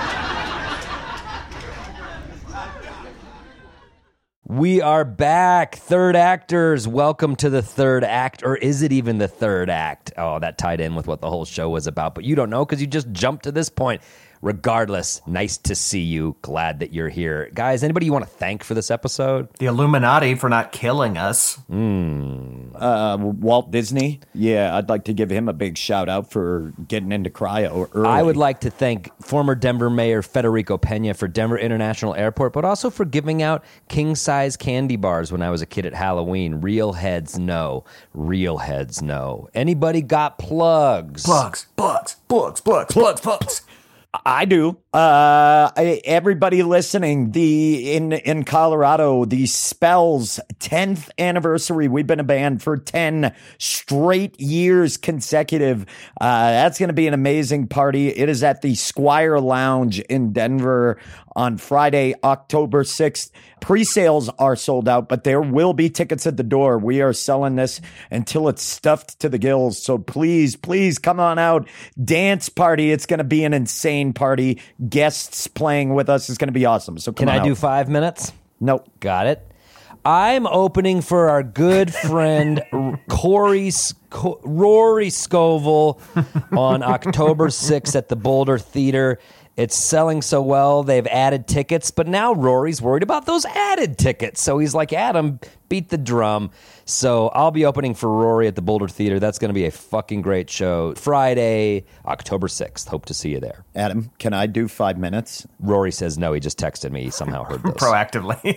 We are back. Third actors, welcome to the third act. Or is it even the third act? Oh, that tied in with what the whole show was about. But you don't know because you just jumped to this point. Regardless, nice to see you. Glad that you're here. Guys, anybody you want to thank for this episode? The Illuminati for not killing us. Mm. Uh, Walt Disney. Yeah, I'd like to give him a big shout out for getting into cryo early. I would like to thank former Denver Mayor Federico Pena for Denver International Airport, but also for giving out king-size candy bars when I was a kid at Halloween. Real heads know. Real heads know. Anybody got plugs? Plugs, plugs, plugs, plugs, plugs, plugs. I do. Uh, I, everybody listening, the in in Colorado, the Spells tenth anniversary. We've been a band for ten straight years consecutive. Uh, that's going to be an amazing party. It is at the Squire Lounge in Denver on Friday, October sixth. Pre-sales are sold out, but there will be tickets at the door. We are selling this until it's stuffed to the gills. So please, please come on out. Dance party. It's going to be an insane party. Guests playing with us is going to be awesome. So come Can on I out. do five minutes? Nope. Got it. I'm opening for our good friend Corey Sco- Rory Scovel on October sixth at the Boulder Theater. It's selling so well, they've added tickets, but now Rory's worried about those added tickets. So he's like, Adam, beat the drum. So I'll be opening for Rory at the Boulder Theater. That's going to be a fucking great show. Friday, October sixth. Hope to see you there. Adam, can I do five minutes? Rory says no. He just texted me. He somehow heard this. Proactively.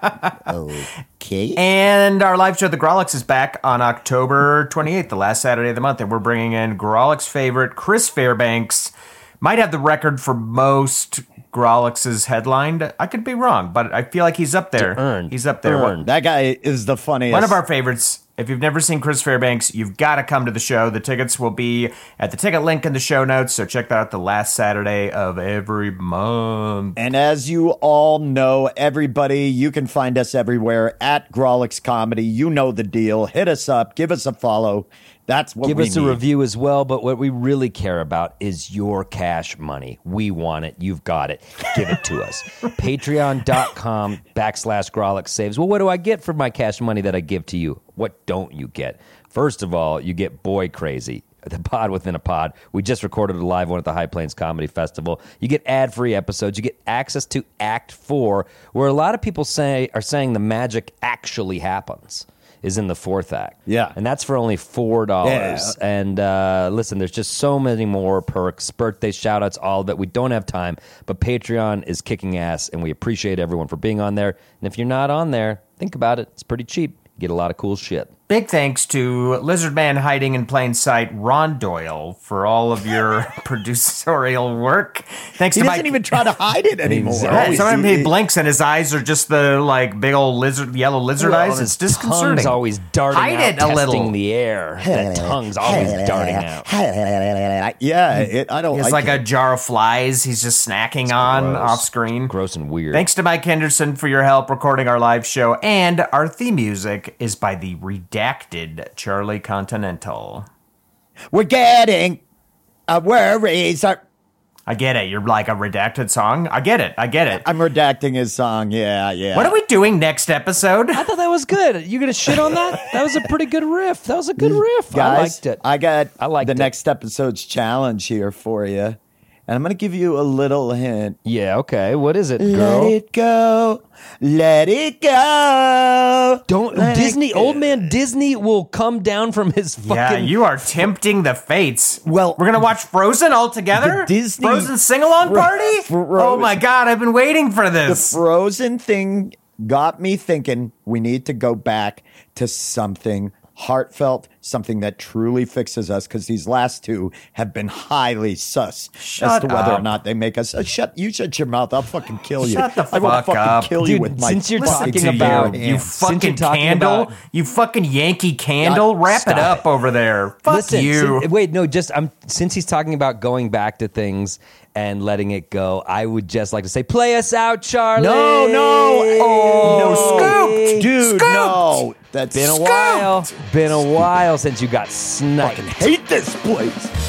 Okay. And our live show, The Grawlix, is back on October twenty-eighth, the last Saturday of the month. And we're bringing in Grawlix favorite Chris Fairbanks. Might have the record for most Grolix's headlined. I could be wrong, but I feel like he's up there. Earned. He's up there. Earned. That guy is the funniest. One of our favorites. If you've never seen Chris Fairbanks, you've got to come to the show. The tickets will be at the ticket link in the show notes, so check that out the last Saturday of every month. And as you all know, everybody, you can find us everywhere at Grolix Comedy. You know the deal. Hit us up. Give us a follow. That's what Give we us need. a review as well, but what we really care about is your cash money. We want it. You've got it. Give it to us. Patreon.com backslash Grolix saves. Well, what do I get for my cash money that I give to you? What don't you get? First of all, you get Boy Crazy, the pod within a pod. We just recorded a live one at the High Plains Comedy Festival. You get ad-free episodes. You get access to Act four, where a lot of people say are saying the magic actually happens. Is in the fourth act. Yeah. And that's for only four dollars. Yeah. And uh, listen, there's just so many more perks, birthday shout-outs, all of it. We don't have time, but Patreon is kicking ass, and we appreciate everyone for being on there. And if you're not on there, think about it. It's pretty cheap. You get a lot of cool shit. Big thanks to Lizard Man hiding in plain sight, Ron Doyle, for all of your producerial work. Thanks He to doesn't my... even try to hide it anymore. Yeah, sometimes he blinks and his eyes are just the like big old lizard, yellow lizard Well, eyes. and It's his disconcerting. tongue's always darting Hide out, it a little. testing the air. That tongue's always darting out. Yeah, it, I don't It's like like it. a jar of flies he's just snacking on gross. off screen. Gross and weird. Thanks to Mike Henderson for your help recording our live show. And our theme music is by the redacted Charlie Continental. We're getting our worries. Are, I get it. You're like a redacted song. I get it. I get it. I'm redacting his song. Yeah, yeah. What are we doing next episode? I thought that was good. You gonna shit on that? That was a pretty good riff. That was a good riff. Guys, I liked it. I got I liked the it. next episode's challenge here for you. And I'm going to give you a little hint. Yeah, okay. What is it, girl? Let it go. Let it go. Don't Let Disney, it go. old man Disney will come down from his fucking. Yeah, you are tempting the fates. Well, we're gonna watch Frozen all together. the Disney Frozen sing-along Fro- party. Fro- Oh my god, I've been waiting for The this. Frozen thing got me thinking we need to go back to something heartfelt, something that truly fixes us, because these last two have been highly sus Shut as to whether up. or not they make us. Uh, shut you! Shut your mouth! I'll fucking kill you! Shut the I will fuck fucking up. kill you Dude, with my. since you're Listen talking to about- you, Yeah. you Since you're fucking talking candle, about- you fucking Yankee candle. Wrap Stop it up it. over there. Fuck Listen, you. sin- wait, no, just I'm since he's talking about going back to things and letting it go, I would just like to say, play us out, Charlie. No, no, Oh, no, scooped. dude, Scooped. no. That's Been a while. Been a while since you got sniped. Hate this place.